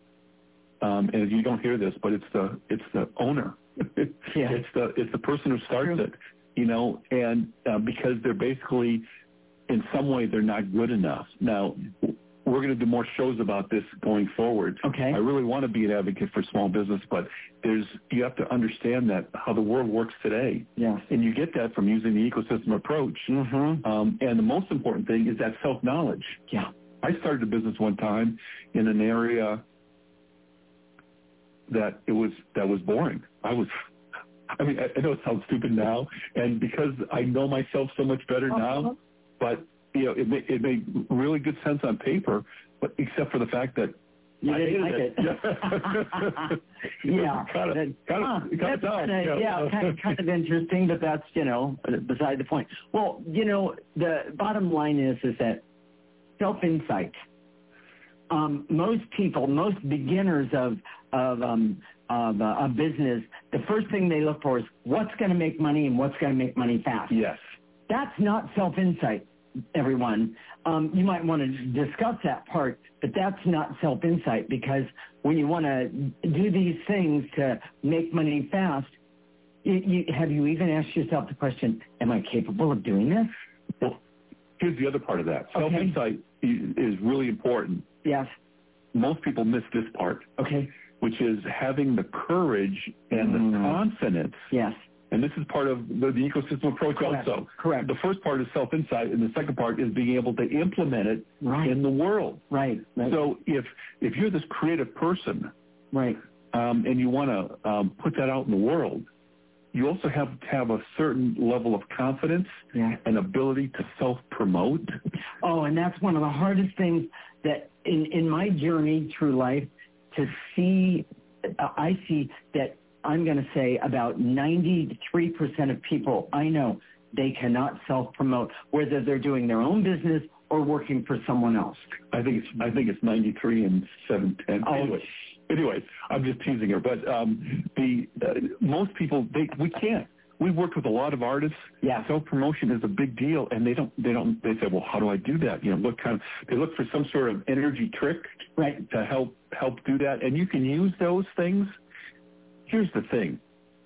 Speaker 2: um, and you don't hear this, but it's the it's the owner.
Speaker 7: Yeah.
Speaker 2: It's the it's the person who starts
Speaker 7: True.
Speaker 2: it. You know, and uh, because they're basically, in some way, they're not good enough. Now, we're going to do more shows about this going forward.
Speaker 7: Okay.
Speaker 2: I really want to be an advocate for small business, but there's you have to understand that how the world works today.
Speaker 7: Yes.
Speaker 2: And you get that from using the ecosystem approach.
Speaker 7: Mm-hmm.
Speaker 2: Um, and the most important thing is that self-knowledge.
Speaker 7: Yeah.
Speaker 2: I started a business one time in an area that it was that was boring. I was, I mean, I, I know it sounds stupid now, and because I know myself so much better
Speaker 7: Uh-huh.
Speaker 2: now, but you know, it made, it made really good sense on paper, but except for the fact that
Speaker 7: You
Speaker 2: I
Speaker 7: didn't
Speaker 2: hated
Speaker 7: like
Speaker 2: it.
Speaker 7: Yeah.
Speaker 2: kind of, kind
Speaker 7: Huh,
Speaker 2: of, kind
Speaker 7: that's
Speaker 2: of dumb.
Speaker 7: kinda, yeah, kind of, kind of interesting, but that's, you know, beside the point. Well, you know, the bottom line is, is that self-insight. Um, most people, most beginners of of um, of uh, a business, the first thing they look for is what's going to make money and what's going to make money fast.
Speaker 2: Yes.
Speaker 7: That's not self-insight, everyone. Um, you might want to discuss that part, but that's not self-insight, because when you want to do these things to make money fast, you, you, have you even asked yourself the question, am I capable of doing this?
Speaker 2: Well, here's the other part of that.
Speaker 7: Okay.
Speaker 2: Self-insight i- is really important.
Speaker 7: Yes.
Speaker 2: Most people miss this part.
Speaker 7: Okay.
Speaker 2: Which is having the courage and
Speaker 7: Mm.
Speaker 2: the confidence.
Speaker 7: Yes.
Speaker 2: And this is part of the, the ecosystem approach.
Speaker 7: Correct.
Speaker 2: Also.
Speaker 7: Correct.
Speaker 2: The first part is self-insight, and the second part is being able to implement it
Speaker 7: Right.
Speaker 2: in the world.
Speaker 7: Right. Right.
Speaker 2: So if if you're this creative person,
Speaker 7: right,
Speaker 2: um, and you want to um, put that out in the world, you also have to have a certain level of confidence
Speaker 7: Yeah.
Speaker 2: and ability to self-promote.
Speaker 7: Oh, and that's one of the hardest things that in, in my journey through life to see, uh, I see that I'm going to say about ninety-three percent of people I know, they cannot self-promote, whether they're doing their own business or working for someone else.
Speaker 2: I think it's I think it's ninety-three and seven ten.
Speaker 7: Oh,
Speaker 2: Anyway, anyways, I'm just teasing her, but um, the uh, most people they we can't. we've worked with a lot of artists.
Speaker 7: Yeah.
Speaker 2: Self-promotion is a big deal, and they don't, they don't, they say, well, how do I do that? You know, what kind of, they look for some sort of energy trick
Speaker 7: right.
Speaker 2: to help, help do that. And you can use those things. Here's the thing.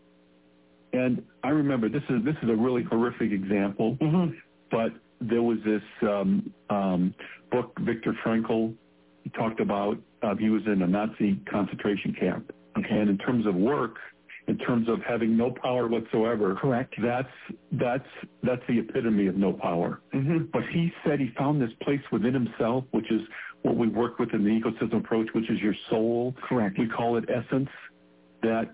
Speaker 2: And I remember this is, this is a really horrific example,
Speaker 7: mm-hmm.
Speaker 2: but there was this um, um, book, Viktor Frankl, he talked about, uh, he was in a Nazi concentration camp.
Speaker 7: Okay.
Speaker 2: And in terms of work, in terms of having no power whatsoever,
Speaker 7: correct.
Speaker 2: That's that's that's the epitome of no power.
Speaker 7: Mm-hmm.
Speaker 2: But he said he found this place within himself, which is what we work with in the ecosystem approach, which is your soul.
Speaker 7: Correct.
Speaker 2: We call it essence, that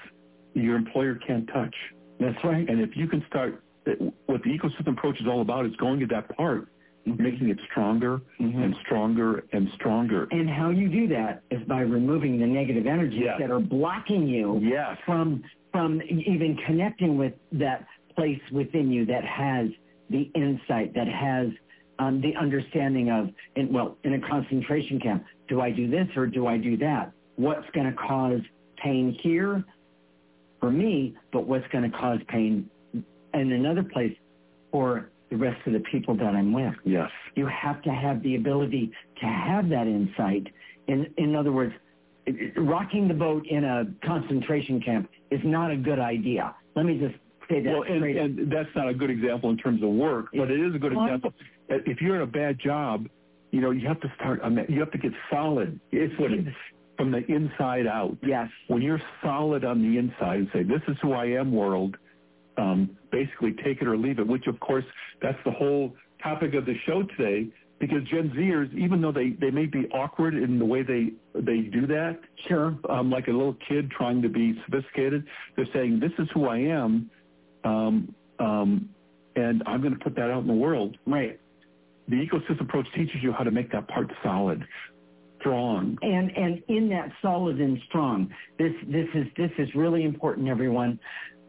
Speaker 2: your employer can't touch.
Speaker 7: That's right.
Speaker 2: And if you can start, what the ecosystem approach is all about is going to that part, mm-hmm. making it stronger
Speaker 7: mm-hmm.
Speaker 2: and stronger and stronger.
Speaker 7: And how you do that is by removing the negative energies
Speaker 2: yes.
Speaker 7: that are blocking you
Speaker 2: yes.
Speaker 7: from from even connecting with that place within you that has the insight, that has um, the understanding of, in, well, in a concentration camp, do I do this or do I do that? What's going to cause pain here for me, but what's going to cause pain in another place for the rest of the people that I'm with.
Speaker 2: Yes.
Speaker 7: You have to have the ability to have that insight. In, in other words, rocking the boat in a concentration camp is not a good idea. Let me just say that
Speaker 2: well, and,
Speaker 7: straight
Speaker 2: and that's not a good example in terms of work, but it is a good
Speaker 7: well,
Speaker 2: example. If you're in a bad job, you know, you have to start on that. You have to get solid. It's what it is. From the inside out.
Speaker 7: Yes.
Speaker 2: When you're solid on the inside and say, this is who I am, world, um, basically take it or leave it, which, of course, that's the whole topic of the show today, because Gen Zers, even though they, they may be awkward in the way they they do that,
Speaker 7: sure,
Speaker 2: um, like a little kid trying to be sophisticated, they're saying, this is who I am, um, um, and I'm going to put that out in the world.
Speaker 7: Right.
Speaker 2: The ecosystem approach teaches you how to make that part solid. Strong.
Speaker 7: And and in that solid and strong, this this is this is really important, everyone.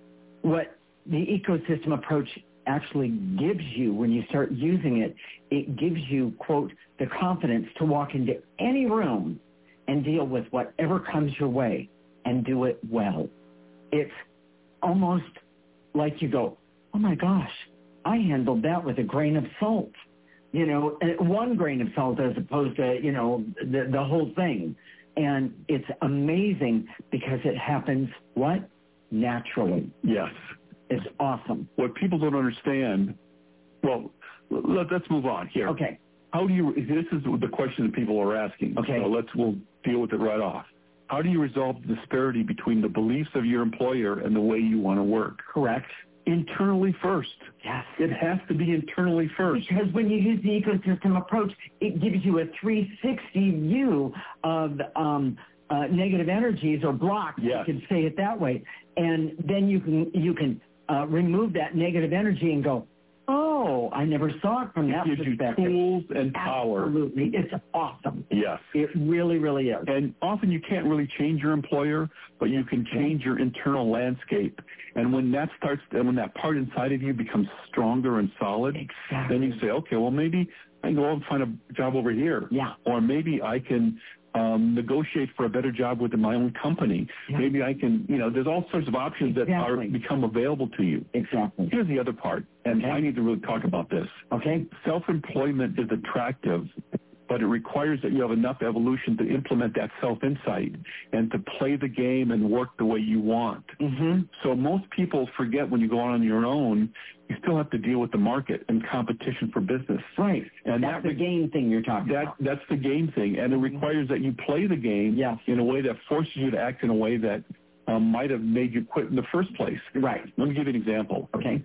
Speaker 7: What the ecosystem approach actually gives you when you start using it, it gives you, quote, the confidence to walk into any room and deal with whatever comes your way and do it well. It's almost like you go, oh my gosh, I handled that with a grain of salt. You know, one grain of salt as opposed to, you know, the, the whole thing. And it's amazing because it happens, what? Naturally.
Speaker 2: Yes.
Speaker 7: It's awesome.
Speaker 2: What people don't understand, well, let, let's move on here.
Speaker 7: Okay.
Speaker 2: How do you, this is the question that people are asking.
Speaker 7: Okay.
Speaker 2: So let's, we'll deal with it right off. How do you resolve the disparity between the beliefs of your employer and the way you want to work?
Speaker 7: Correct.
Speaker 2: Internally first.
Speaker 7: Yes.
Speaker 2: It has to be internally first.
Speaker 7: Because when you use the ecosystem approach, it gives you a three sixty view of um, uh, negative energies or blocks,
Speaker 2: yes.
Speaker 7: you can say it that way. And then you can you can uh, remove that negative energy and go, oh, I never saw it from
Speaker 2: it
Speaker 7: that
Speaker 2: gives
Speaker 7: perspective.
Speaker 2: You tools and power.
Speaker 7: Absolutely. It's awesome.
Speaker 2: Yes.
Speaker 7: It really, really is.
Speaker 2: And often you can't really change your employer, but you can change your internal landscape. And when that starts, and when that part inside of you becomes stronger and solid,
Speaker 7: exactly.
Speaker 2: then you say, okay, well, maybe I can go out and find a job over here.
Speaker 7: Yeah.
Speaker 2: Or maybe I can um, negotiate for a better job within my own company. Yeah. Maybe I can, you know, there's all sorts of options
Speaker 7: exactly.
Speaker 2: that are become available to you.
Speaker 7: Exactly.
Speaker 2: Here's the other part, and
Speaker 7: okay.
Speaker 2: I need to really talk about this.
Speaker 7: Okay.
Speaker 2: Self-employment is attractive, but it requires that you have enough evolution to implement that self-insight and to play the game and work the way you want.
Speaker 7: Mm-hmm.
Speaker 2: So most people forget when you go out on your own, you still have to deal with the market and competition for business.
Speaker 7: Right.
Speaker 2: And
Speaker 7: that's
Speaker 2: that,
Speaker 7: the game thing you're talking
Speaker 2: that,
Speaker 7: about.
Speaker 2: That's the game thing, and it requires that you play the game
Speaker 7: yes.
Speaker 2: in a way that forces you to act in a way that um, might have made you quit in the first place.
Speaker 7: Right.
Speaker 2: Let me give you an example.
Speaker 7: Okay.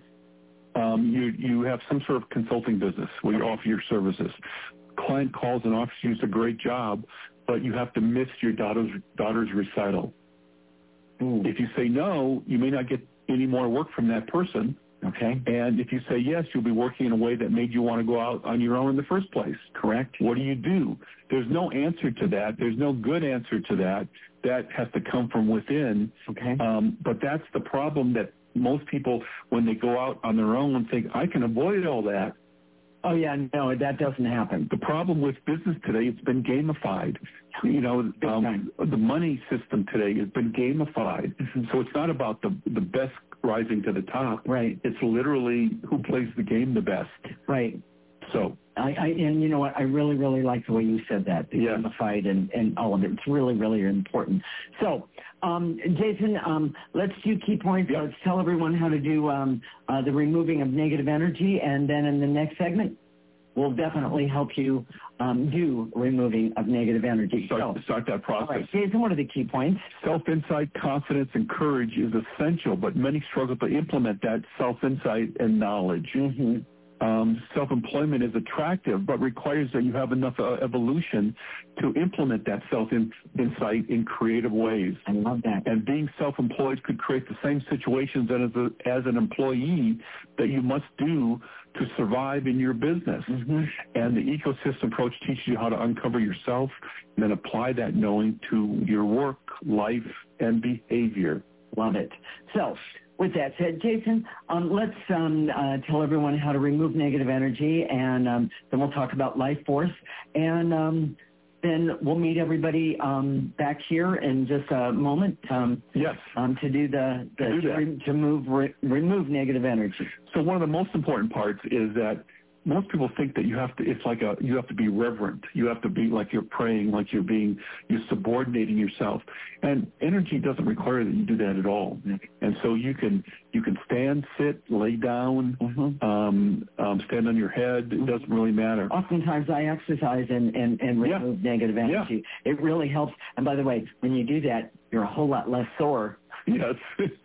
Speaker 2: Um, you, you have some sort of consulting business where you offer your services. Client calls and offers you a great job, but you have to miss your daughter's, daughter's recital.
Speaker 7: Ooh.
Speaker 2: If you say no, you may not get any more work from that person.
Speaker 7: Okay.
Speaker 2: And if you say yes, you'll be working in a way that made you want to go out on your own in the first place.
Speaker 7: Correct.
Speaker 2: What do you do? There's no answer to that. There's no good answer to that. That has to come from within.
Speaker 7: Okay.
Speaker 2: Um, but that's the problem that most people, when they go out on their own, think, I can avoid all that.
Speaker 7: Oh, yeah, no, that doesn't happen.
Speaker 2: The problem with business today, it's been gamified. You know, um, the money system today has been gamified.
Speaker 7: Mm-hmm.
Speaker 2: So it's not about the, the best rising to the top.
Speaker 7: Right.
Speaker 2: It's literally who plays the game the best.
Speaker 7: Right.
Speaker 2: So.
Speaker 7: I, I and you know what, I really, really like the way you said that, the
Speaker 2: yes.
Speaker 7: gamified and, and all of it. It's really, really important. So, um, Jason, um, let's do key points. Yep. Let's tell everyone how to do um, uh, the removing of negative energy, and then in the next segment, we'll definitely help you um, do removing of negative energy.
Speaker 2: Start,
Speaker 7: so,
Speaker 2: start that process.
Speaker 7: All right, Jason, what are the key points?
Speaker 2: Self-insight, confidence, and courage is essential, but many struggle to implement that self-insight and knowledge.
Speaker 7: Mm-hmm.
Speaker 2: Um, self-employment is attractive, but requires that you have enough uh, evolution to implement that self-insight in creative ways.
Speaker 7: I love that.
Speaker 2: And being self-employed could create the same situations as, a, as an employee that you must do to survive in your business.
Speaker 7: Mm-hmm.
Speaker 2: And the ecosystem approach teaches you how to uncover yourself and then apply that knowing to your work, life, and behavior.
Speaker 7: Love it. So, with that said, Jason, um, let's um, uh, tell everyone how to remove negative energy, and um, then we'll talk about Life Force, and um, then we'll meet everybody um, back here in just a moment. Um,
Speaker 2: yes.
Speaker 7: Um, to do the, the
Speaker 2: to, do
Speaker 7: to, re, to move re, remove negative energy.
Speaker 2: So one of the most important parts is that most people think that you have to, it's like a, you have to be reverent. You have to be like you're praying, like you're being, you're subordinating yourself. And energy doesn't require that you do that at all. Mm-hmm. And so you can, you can stand, sit, lay down,
Speaker 7: mm-hmm.
Speaker 2: um, um, stand on your head. It doesn't really matter.
Speaker 7: Oftentimes I exercise and, and, and remove
Speaker 2: yeah.
Speaker 7: negative energy. Yeah. It really helps. And by the way, when you do that, you're a whole lot less sore.
Speaker 2: Yes.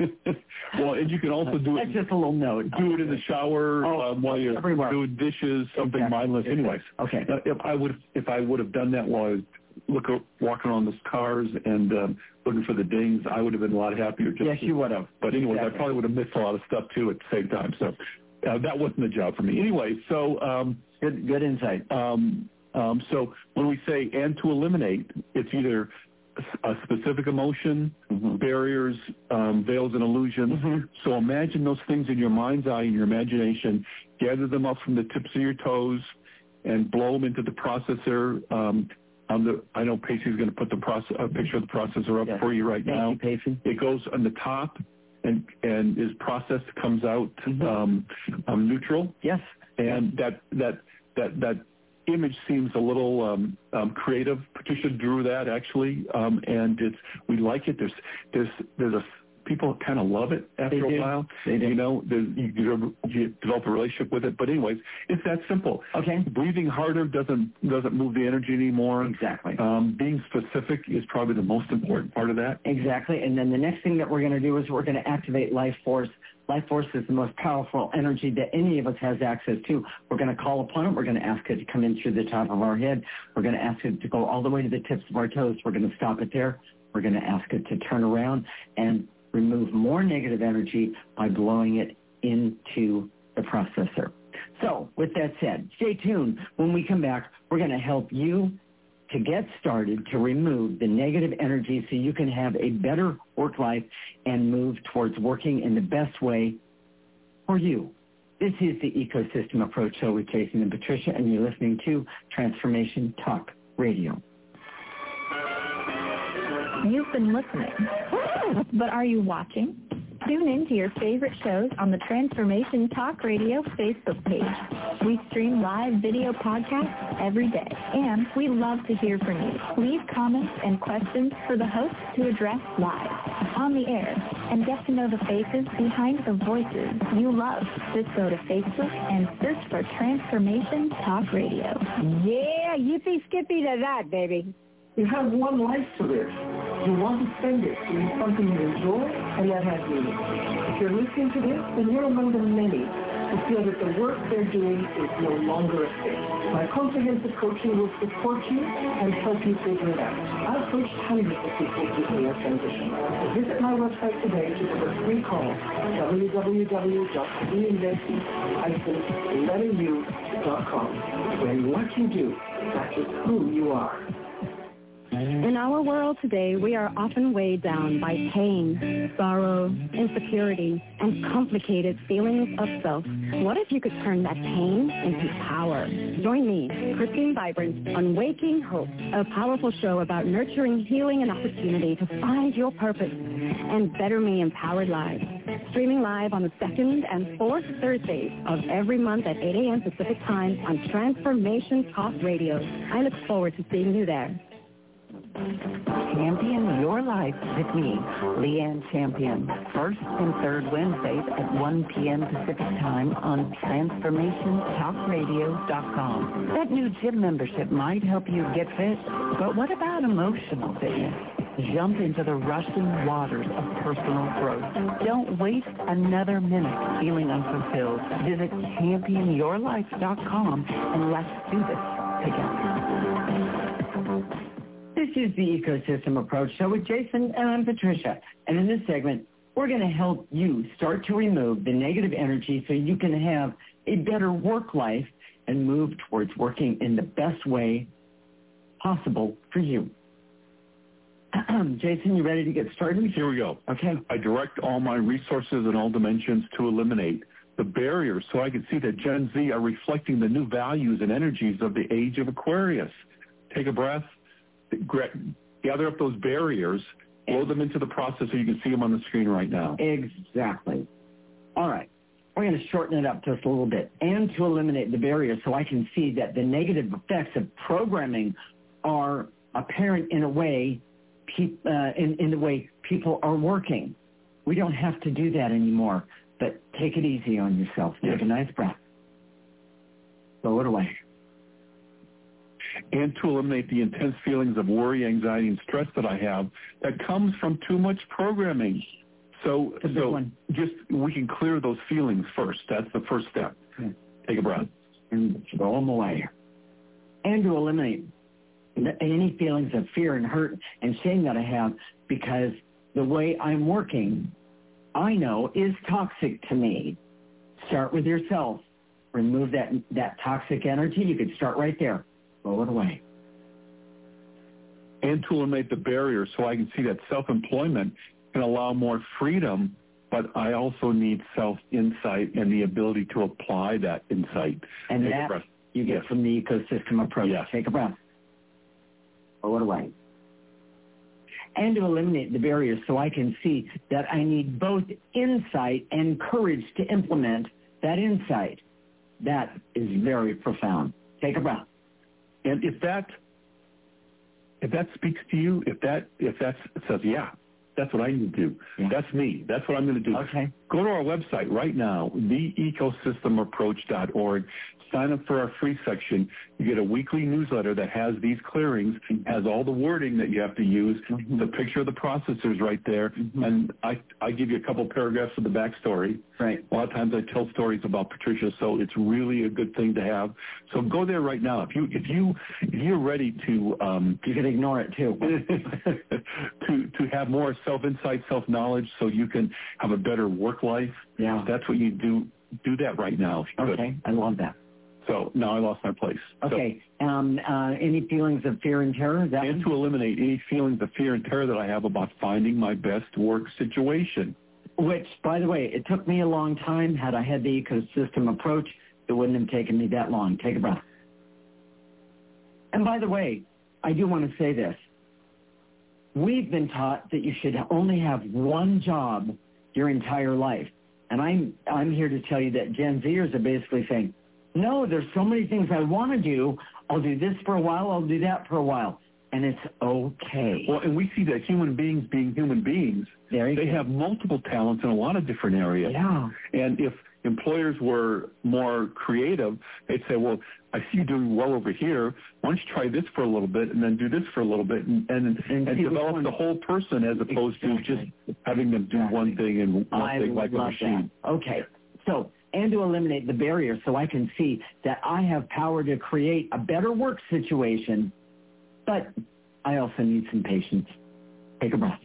Speaker 2: Well, and you can also do
Speaker 7: That's
Speaker 2: it.
Speaker 7: That's just a little note.
Speaker 2: Do it in the shower
Speaker 7: oh,
Speaker 2: um, while you're
Speaker 7: everywhere.
Speaker 2: doing dishes, something
Speaker 7: exactly.
Speaker 2: mindless. Anyways,
Speaker 7: okay.
Speaker 2: Uh, if I would, if I would have done that while I was look, walking on those cars and um, looking for the dings, I would have been a lot happier. Just
Speaker 7: yes, you would have.
Speaker 2: But anyways,
Speaker 7: exactly.
Speaker 2: I probably would have missed a lot of stuff too at the same time. So uh, that wasn't the job for me. Anyway, so um,
Speaker 7: good, good insight.
Speaker 2: Um, um, so when we say and to eliminate, it's either a specific emotion, mm-hmm. barriers, um, veils, and illusions.
Speaker 7: Mm-hmm.
Speaker 2: So imagine those things in your mind's eye, in your imagination, gather them up from the tips of your toes, and blow them into the processor. Um, on the, I know Pacey's going to put the process, a picture of the processor up
Speaker 7: yes.
Speaker 2: for you right
Speaker 7: Thank
Speaker 2: now.
Speaker 7: You, Pacey.
Speaker 2: It goes on the top, and and is processed, comes out mm-hmm. um, um, neutral.
Speaker 7: Yes.
Speaker 2: And
Speaker 7: yes.
Speaker 2: that that that that. image seems a little um, um, creative. Patricia drew that actually, um, and it's we like it. There's there's there's a people kind of love it after
Speaker 7: they
Speaker 2: a
Speaker 7: do.
Speaker 2: while.
Speaker 7: They do.
Speaker 2: You know, you, you develop a relationship with it. But anyways, it's that simple.
Speaker 7: Okay.
Speaker 2: Breathing harder doesn't doesn't move the energy anymore.
Speaker 7: Exactly.
Speaker 2: Um, being specific is probably the most important part of that.
Speaker 7: Exactly. And then the next thing that we're going to do is we're going to activate Life Force. Life Force is the most powerful energy that any of us has access to. We're going to call upon it. We're going to ask it to come in through the top of our head. We're going to ask it to go all the way to the tips of our toes. We're going to stop it there. We're going to ask it to turn around and remove more negative energy by blowing it into the processor. So with that said, stay tuned. When we come back, we're going to help you to get started to remove the negative energy so you can have a better work life and move towards working in the best way for you. This is the Ecosystem Approach Show with Jason and Patricia, and you're listening to Transformation Talk Radio.
Speaker 10: You've been listening, but are you watching? Tune in to your favorite shows on the Transformation Talk Radio Facebook page. We stream live video podcasts every day, and we love to hear from you. Leave comments and questions for the hosts to address live, on the air, and get to know the faces behind the voices you love. Just go to Facebook and search for Transformation Talk Radio.
Speaker 11: Yeah, yippee-skippy to that, baby.
Speaker 13: You have one life to live. You want to spend it doing something you enjoy and that has meaning. If you're listening to this, then you're among the many who feel that the work they're doing is no longer a fit. My comprehensive coaching will support you and help you figure it out. I've coached hundreds of people through career transition. Visit my website today to book a free call, w w w dot reinventing dash letting you dot com. When what you do matches who you are.
Speaker 10: In our world today, we are often weighed down by pain, sorrow, insecurity, and complicated feelings of self. What if you could turn that pain into power? Join me, Christine Vibrant, on Waking Hope, a powerful show about nurturing healing and opportunity to find your purpose and better me empowered lives. Streaming live on the second and fourth Thursdays of every month at eight a.m. Pacific Time on Transformation Talk Radio. I look forward to seeing you there.
Speaker 7: Champion Your Life with me, Leanne Champion. First and third Wednesdays at one p.m. Pacific Time on Transformation Talk Radio dot com. That new gym membership might help you get fit, but what about emotional fitness? Jump into the rushing waters of personal growth. Don't waste another minute feeling unfulfilled. Visit Champion Your Life dot com and let's do this together. This is the Ecosystem Approach Show with Jason, and I'm Patricia. And in this segment, we're going to help you start to remove the negative energy so you can have a better work life and move towards working in the best way possible for you. Jason, you ready to get started?
Speaker 2: Here we go.
Speaker 7: Okay.
Speaker 2: I direct all my resources in all dimensions to eliminate the barriers so I can see that Gen Z are reflecting the new values and energies of the age of Aquarius. Take a breath. Gather up those barriers, blow them into the process so you can see them on the screen right now.
Speaker 7: Exactly. All right. We're going to shorten it up just a little bit. And to eliminate the barriers so I can see that the negative effects of programming are apparent in a way, pe- uh, in, in the way people are working. We don't have to do that anymore, but take it easy on yourself. Take yes. a nice breath. Throw it away.
Speaker 2: And to eliminate the intense feelings of worry, anxiety, and stress that I have that comes from too much programming. So, so just we can clear those feelings first. That's the first step. Okay. Take a breath.
Speaker 7: And throw them away. And to eliminate any feelings of fear and hurt and shame that I have because the way I'm working, I know, is toxic to me. Start with yourself. Remove that, that toxic energy. You could start right there. Throw it away.
Speaker 2: And to eliminate the barriers so I can see that self-employment can allow more freedom, but I also need self-insight and the ability to apply that insight.
Speaker 7: And Take that you get yes. from the ecosystem approach.
Speaker 2: Yes.
Speaker 7: Take a breath. Throw it away. And to eliminate the barriers so I can see that I need both insight and courage to implement that insight. That is very profound. Take a breath.
Speaker 2: And if that if that speaks to you, if that if that says, yeah, that's what I need to do. Yeah. That's me. That's what I'm going to do.
Speaker 7: Okay.
Speaker 2: Go to our website right now, the ecosystem approach dot org. Sign up for our free section. You get a weekly newsletter that has these clearings, has all the wording that you have to use, mm-hmm. the picture of the processors right there, mm-hmm. and I, I give you a couple paragraphs of the backstory.
Speaker 7: Right.
Speaker 2: A lot of times I tell stories about Patricia, so it's really a good thing to have. So go there right now. If you if you if you're ready to um,
Speaker 7: you can ignore it too.
Speaker 2: to to have more self-insight, self-knowledge, so you can have a better work life.
Speaker 7: Yeah.
Speaker 2: That's what you do. Do that right now. If you
Speaker 7: okay.
Speaker 2: could.
Speaker 7: I love that.
Speaker 2: So now I lost my place.
Speaker 7: Okay. So, um, uh, any feelings of fear and terror? That
Speaker 2: and
Speaker 7: one?
Speaker 2: to eliminate any feelings of fear and terror that I have about finding my best work situation.
Speaker 7: Which, by the way, it took me a long time. Had I had the ecosystem approach, it wouldn't have taken me that long. Take a breath. And by the way, I do want to say this. We've been taught that you should only have one job your entire life. And I'm I'm here to tell you that Gen Zers are basically saying, no, there's so many things I want to do. I'll do this for a while. I'll do that for a while. And it's okay.
Speaker 2: Well, and we see that human beings being human beings,
Speaker 7: there
Speaker 2: they
Speaker 7: go.
Speaker 2: have multiple talents in a lot of different areas.
Speaker 7: Yeah.
Speaker 2: And if employers were more creative, they'd say, well, I see you doing well over here. Why don't you try this for a little bit and then do this for a little bit and, and, and, and develop the whole person as opposed exactly. to just having them do exactly. one thing and one
Speaker 7: I
Speaker 2: thing like a machine.
Speaker 7: That. Okay. So, and to eliminate the barrier so I can see that I have power to create a better work situation, but I also need some patience. Take a breath.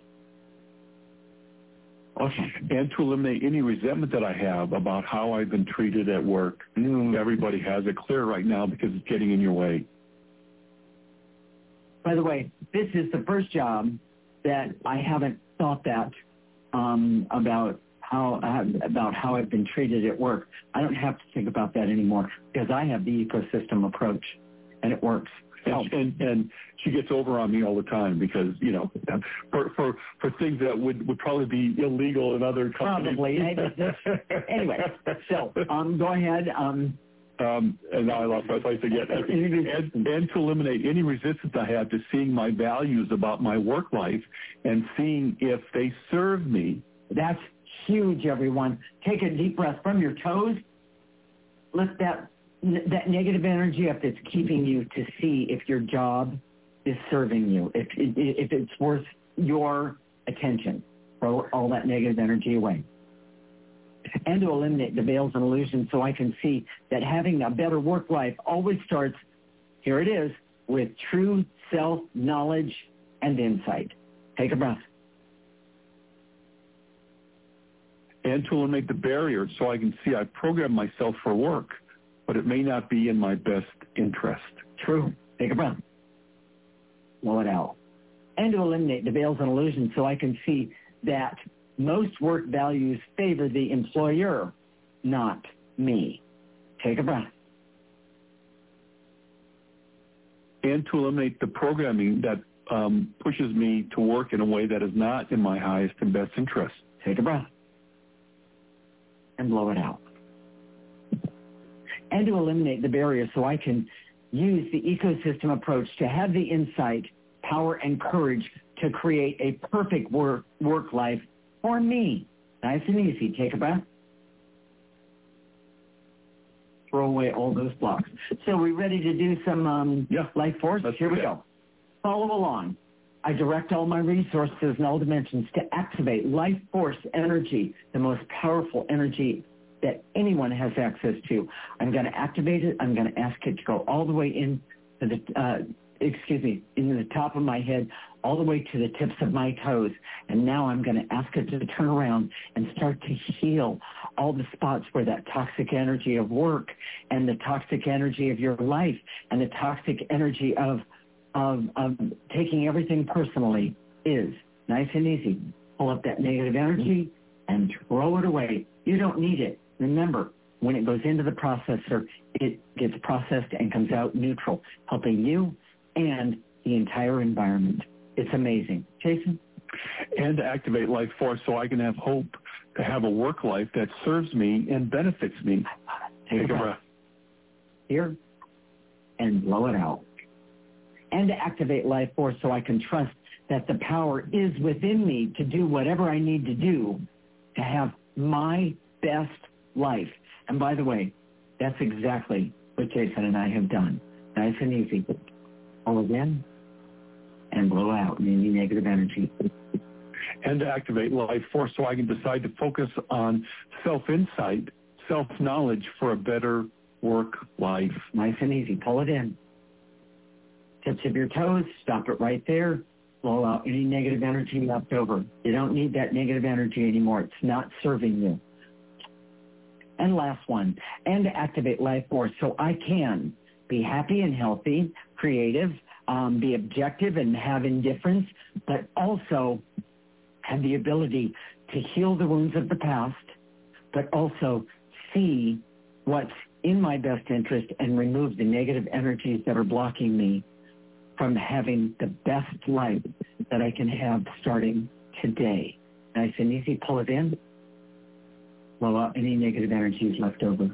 Speaker 2: Okay. And to eliminate any resentment that I have about how I've been treated at work. Mm. Everybody has it clear right now because it's getting in your way.
Speaker 7: By the way, this is the first job that I haven't thought that um, about how uh, about how I've been treated at work. I don't have to think about that anymore because I have the ecosystem approach, and it works.
Speaker 2: And, and, and she gets over on me all the time because, you know, for for, for things that would, would probably be illegal in other companies.
Speaker 7: Probably. Anyway, so um, go ahead. Um,
Speaker 2: um, and now I lost my place again. And, and to eliminate any resistance I have to seeing my values about my work life and seeing if they serve me.
Speaker 7: That's huge, everyone. Take a deep breath from your toes. Lift that that negative energy up that's keeping you to see if your job is serving you, if if it's worth your attention. Throw all that negative energy away. And to eliminate the veils and illusions so I can see that having a better work life always starts, here it is, with true self-knowledge and insight. Take a breath.
Speaker 2: And to eliminate the barriers so I can see I program myself for work, but it may not be in my best interest.
Speaker 7: True. Take a breath. Blow it out. And to eliminate the veils and illusions so I can see that most work values favor the employer, not me. Take a breath.
Speaker 2: And to eliminate the programming that um, pushes me to work in a way that is not in my highest and best interest.
Speaker 7: Take a breath. And blow it out. And to eliminate the barriers so I can use the ecosystem approach to have the insight, power, and courage to create a perfect work, work life for me. Nice and easy. Take a breath. Throw away all those blocks. So are we ready to do some um,
Speaker 2: yeah.
Speaker 7: life force? Here we go. Follow along. I direct all my resources in all dimensions to activate life force energy, the most powerful energy that anyone has access to. I'm going to activate it. I'm going to ask it to go all the way in to the, uh, excuse me, into the top of my head, all the way to the tips of my toes. And now I'm going to ask it to turn around and start to heal all the spots where that toxic energy of work and the toxic energy of your life and the toxic energy of, of, of taking everything personally is. Nice and easy. Pull up that negative energy and throw it away. You don't need it. Remember, when it goes into the processor, it gets processed and comes out neutral, helping you and the entire environment. It's amazing. Jason?
Speaker 2: And to activate life force so I can have hope to have a work life that serves me and benefits me.
Speaker 7: Take, Take a breath. breath. Here, and blow it out. And to activate life force so I can trust that the power is within me to do whatever I need to do to have my best life. And by the way, that's exactly what Jason and I have done. Nice and easy. All again, and blow out any negative energy.
Speaker 2: And to activate life force so I can decide to focus on self-insight, self-knowledge for a better work life.
Speaker 7: Nice and easy. Pull it in. Tips of your toes, stop it right there. Blow out any negative energy left over. You don't need that negative energy anymore. It's not serving you. And last one, and to activate life force so I can be happy and healthy, creative, um, be objective and have indifference, but also have the ability to heal the wounds of the past, but also see what's in my best interest and remove the negative energies that are blocking me from having the best life that I can have starting today. Nice and easy. Pull it in. Blow out any negative energies left over.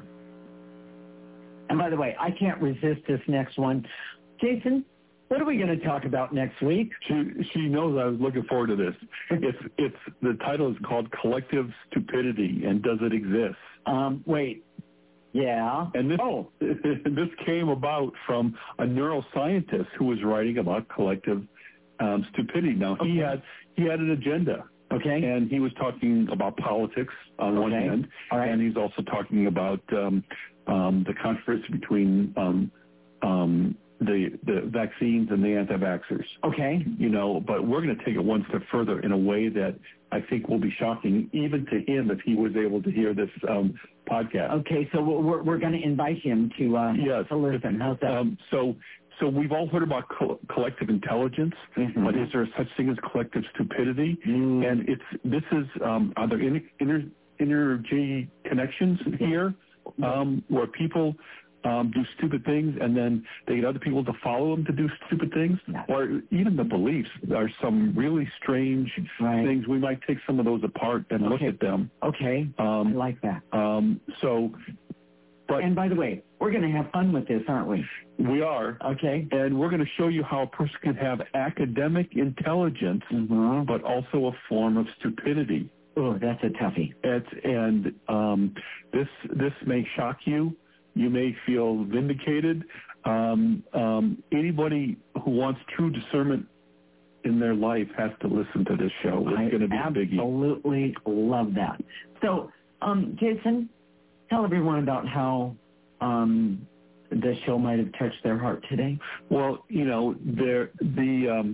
Speaker 7: And by the way, I can't resist this next one. Jason, what are we going to talk about next week?
Speaker 2: She she knows I was looking forward to this. It's it's the title is called Collective Stupidity, and does it exist?
Speaker 7: Um, wait. Yeah.
Speaker 2: And this
Speaker 7: oh.
Speaker 2: this came about from a neuroscientist who was writing about collective um, stupidity. Now he okay. had he had an agenda.
Speaker 7: Okay.
Speaker 2: And he was talking about politics on
Speaker 7: okay.
Speaker 2: one hand,
Speaker 7: All right.
Speaker 2: and he's also talking about um, um, the controversy between um, um, the the vaccines and the anti-vaxxers.
Speaker 7: Okay.
Speaker 2: You know, but we're going to take it one step further in a way that I think will be shocking even to him if he was able to hear this um, podcast.
Speaker 7: Okay, so we're we're going to invite him to uh,
Speaker 2: yes.
Speaker 7: to listen. How's that?
Speaker 2: Um, so so we've all heard about co- collective intelligence, mm-hmm. but is there such thing as collective stupidity? Mm. And it's this is um, are there inter, inter, energy connections here um, where people um, do stupid things and then they get other people to follow them to do stupid things? Yeah. Or even the beliefs are some really strange right. things. We might take some of those apart and okay. look at them.
Speaker 7: Okay, um, I like that.
Speaker 2: Um, so, but
Speaker 7: and by the way, we're going to have fun with this, aren't we?
Speaker 2: We are.
Speaker 7: Okay.
Speaker 2: And we're going to show you how a person can have academic intelligence, mm-hmm. but also a form of stupidity.
Speaker 7: Oh, that's a toughie.
Speaker 2: It's, and um, this this may shock you. You may feel vindicated. Um, um, anybody who wants true discernment in their life has to listen to this show. It's going to be a biggie.
Speaker 7: I absolutely love that. So, um, Jason, tell everyone about how um, the show might have touched their heart today.
Speaker 2: Well, you know, there the um,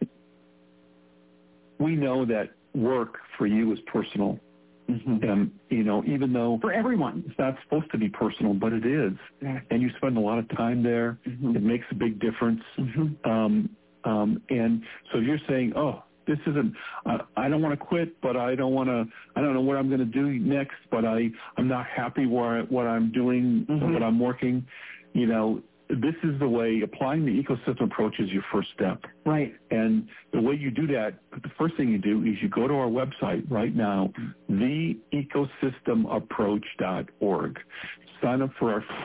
Speaker 2: we know that work for you is personal. Mm-hmm. Um, you know, even though
Speaker 7: for everyone
Speaker 2: it's not supposed to be personal, but it is, yeah. and you spend a lot of time there. Mm-hmm. It makes a big difference. Mm-hmm. Um, um, and so you're saying, oh, this isn't. Uh, I don't want to quit, but I don't want to. I don't know what I'm going to do next, but I I'm not happy where I, what I'm doing, mm-hmm. what I'm working. You know, this is the way, applying the ecosystem approach is your first step.
Speaker 7: Right.
Speaker 2: And the way you do that, the first thing you do is you go to our website right now, the ecosystem approach dot org. Sign up for our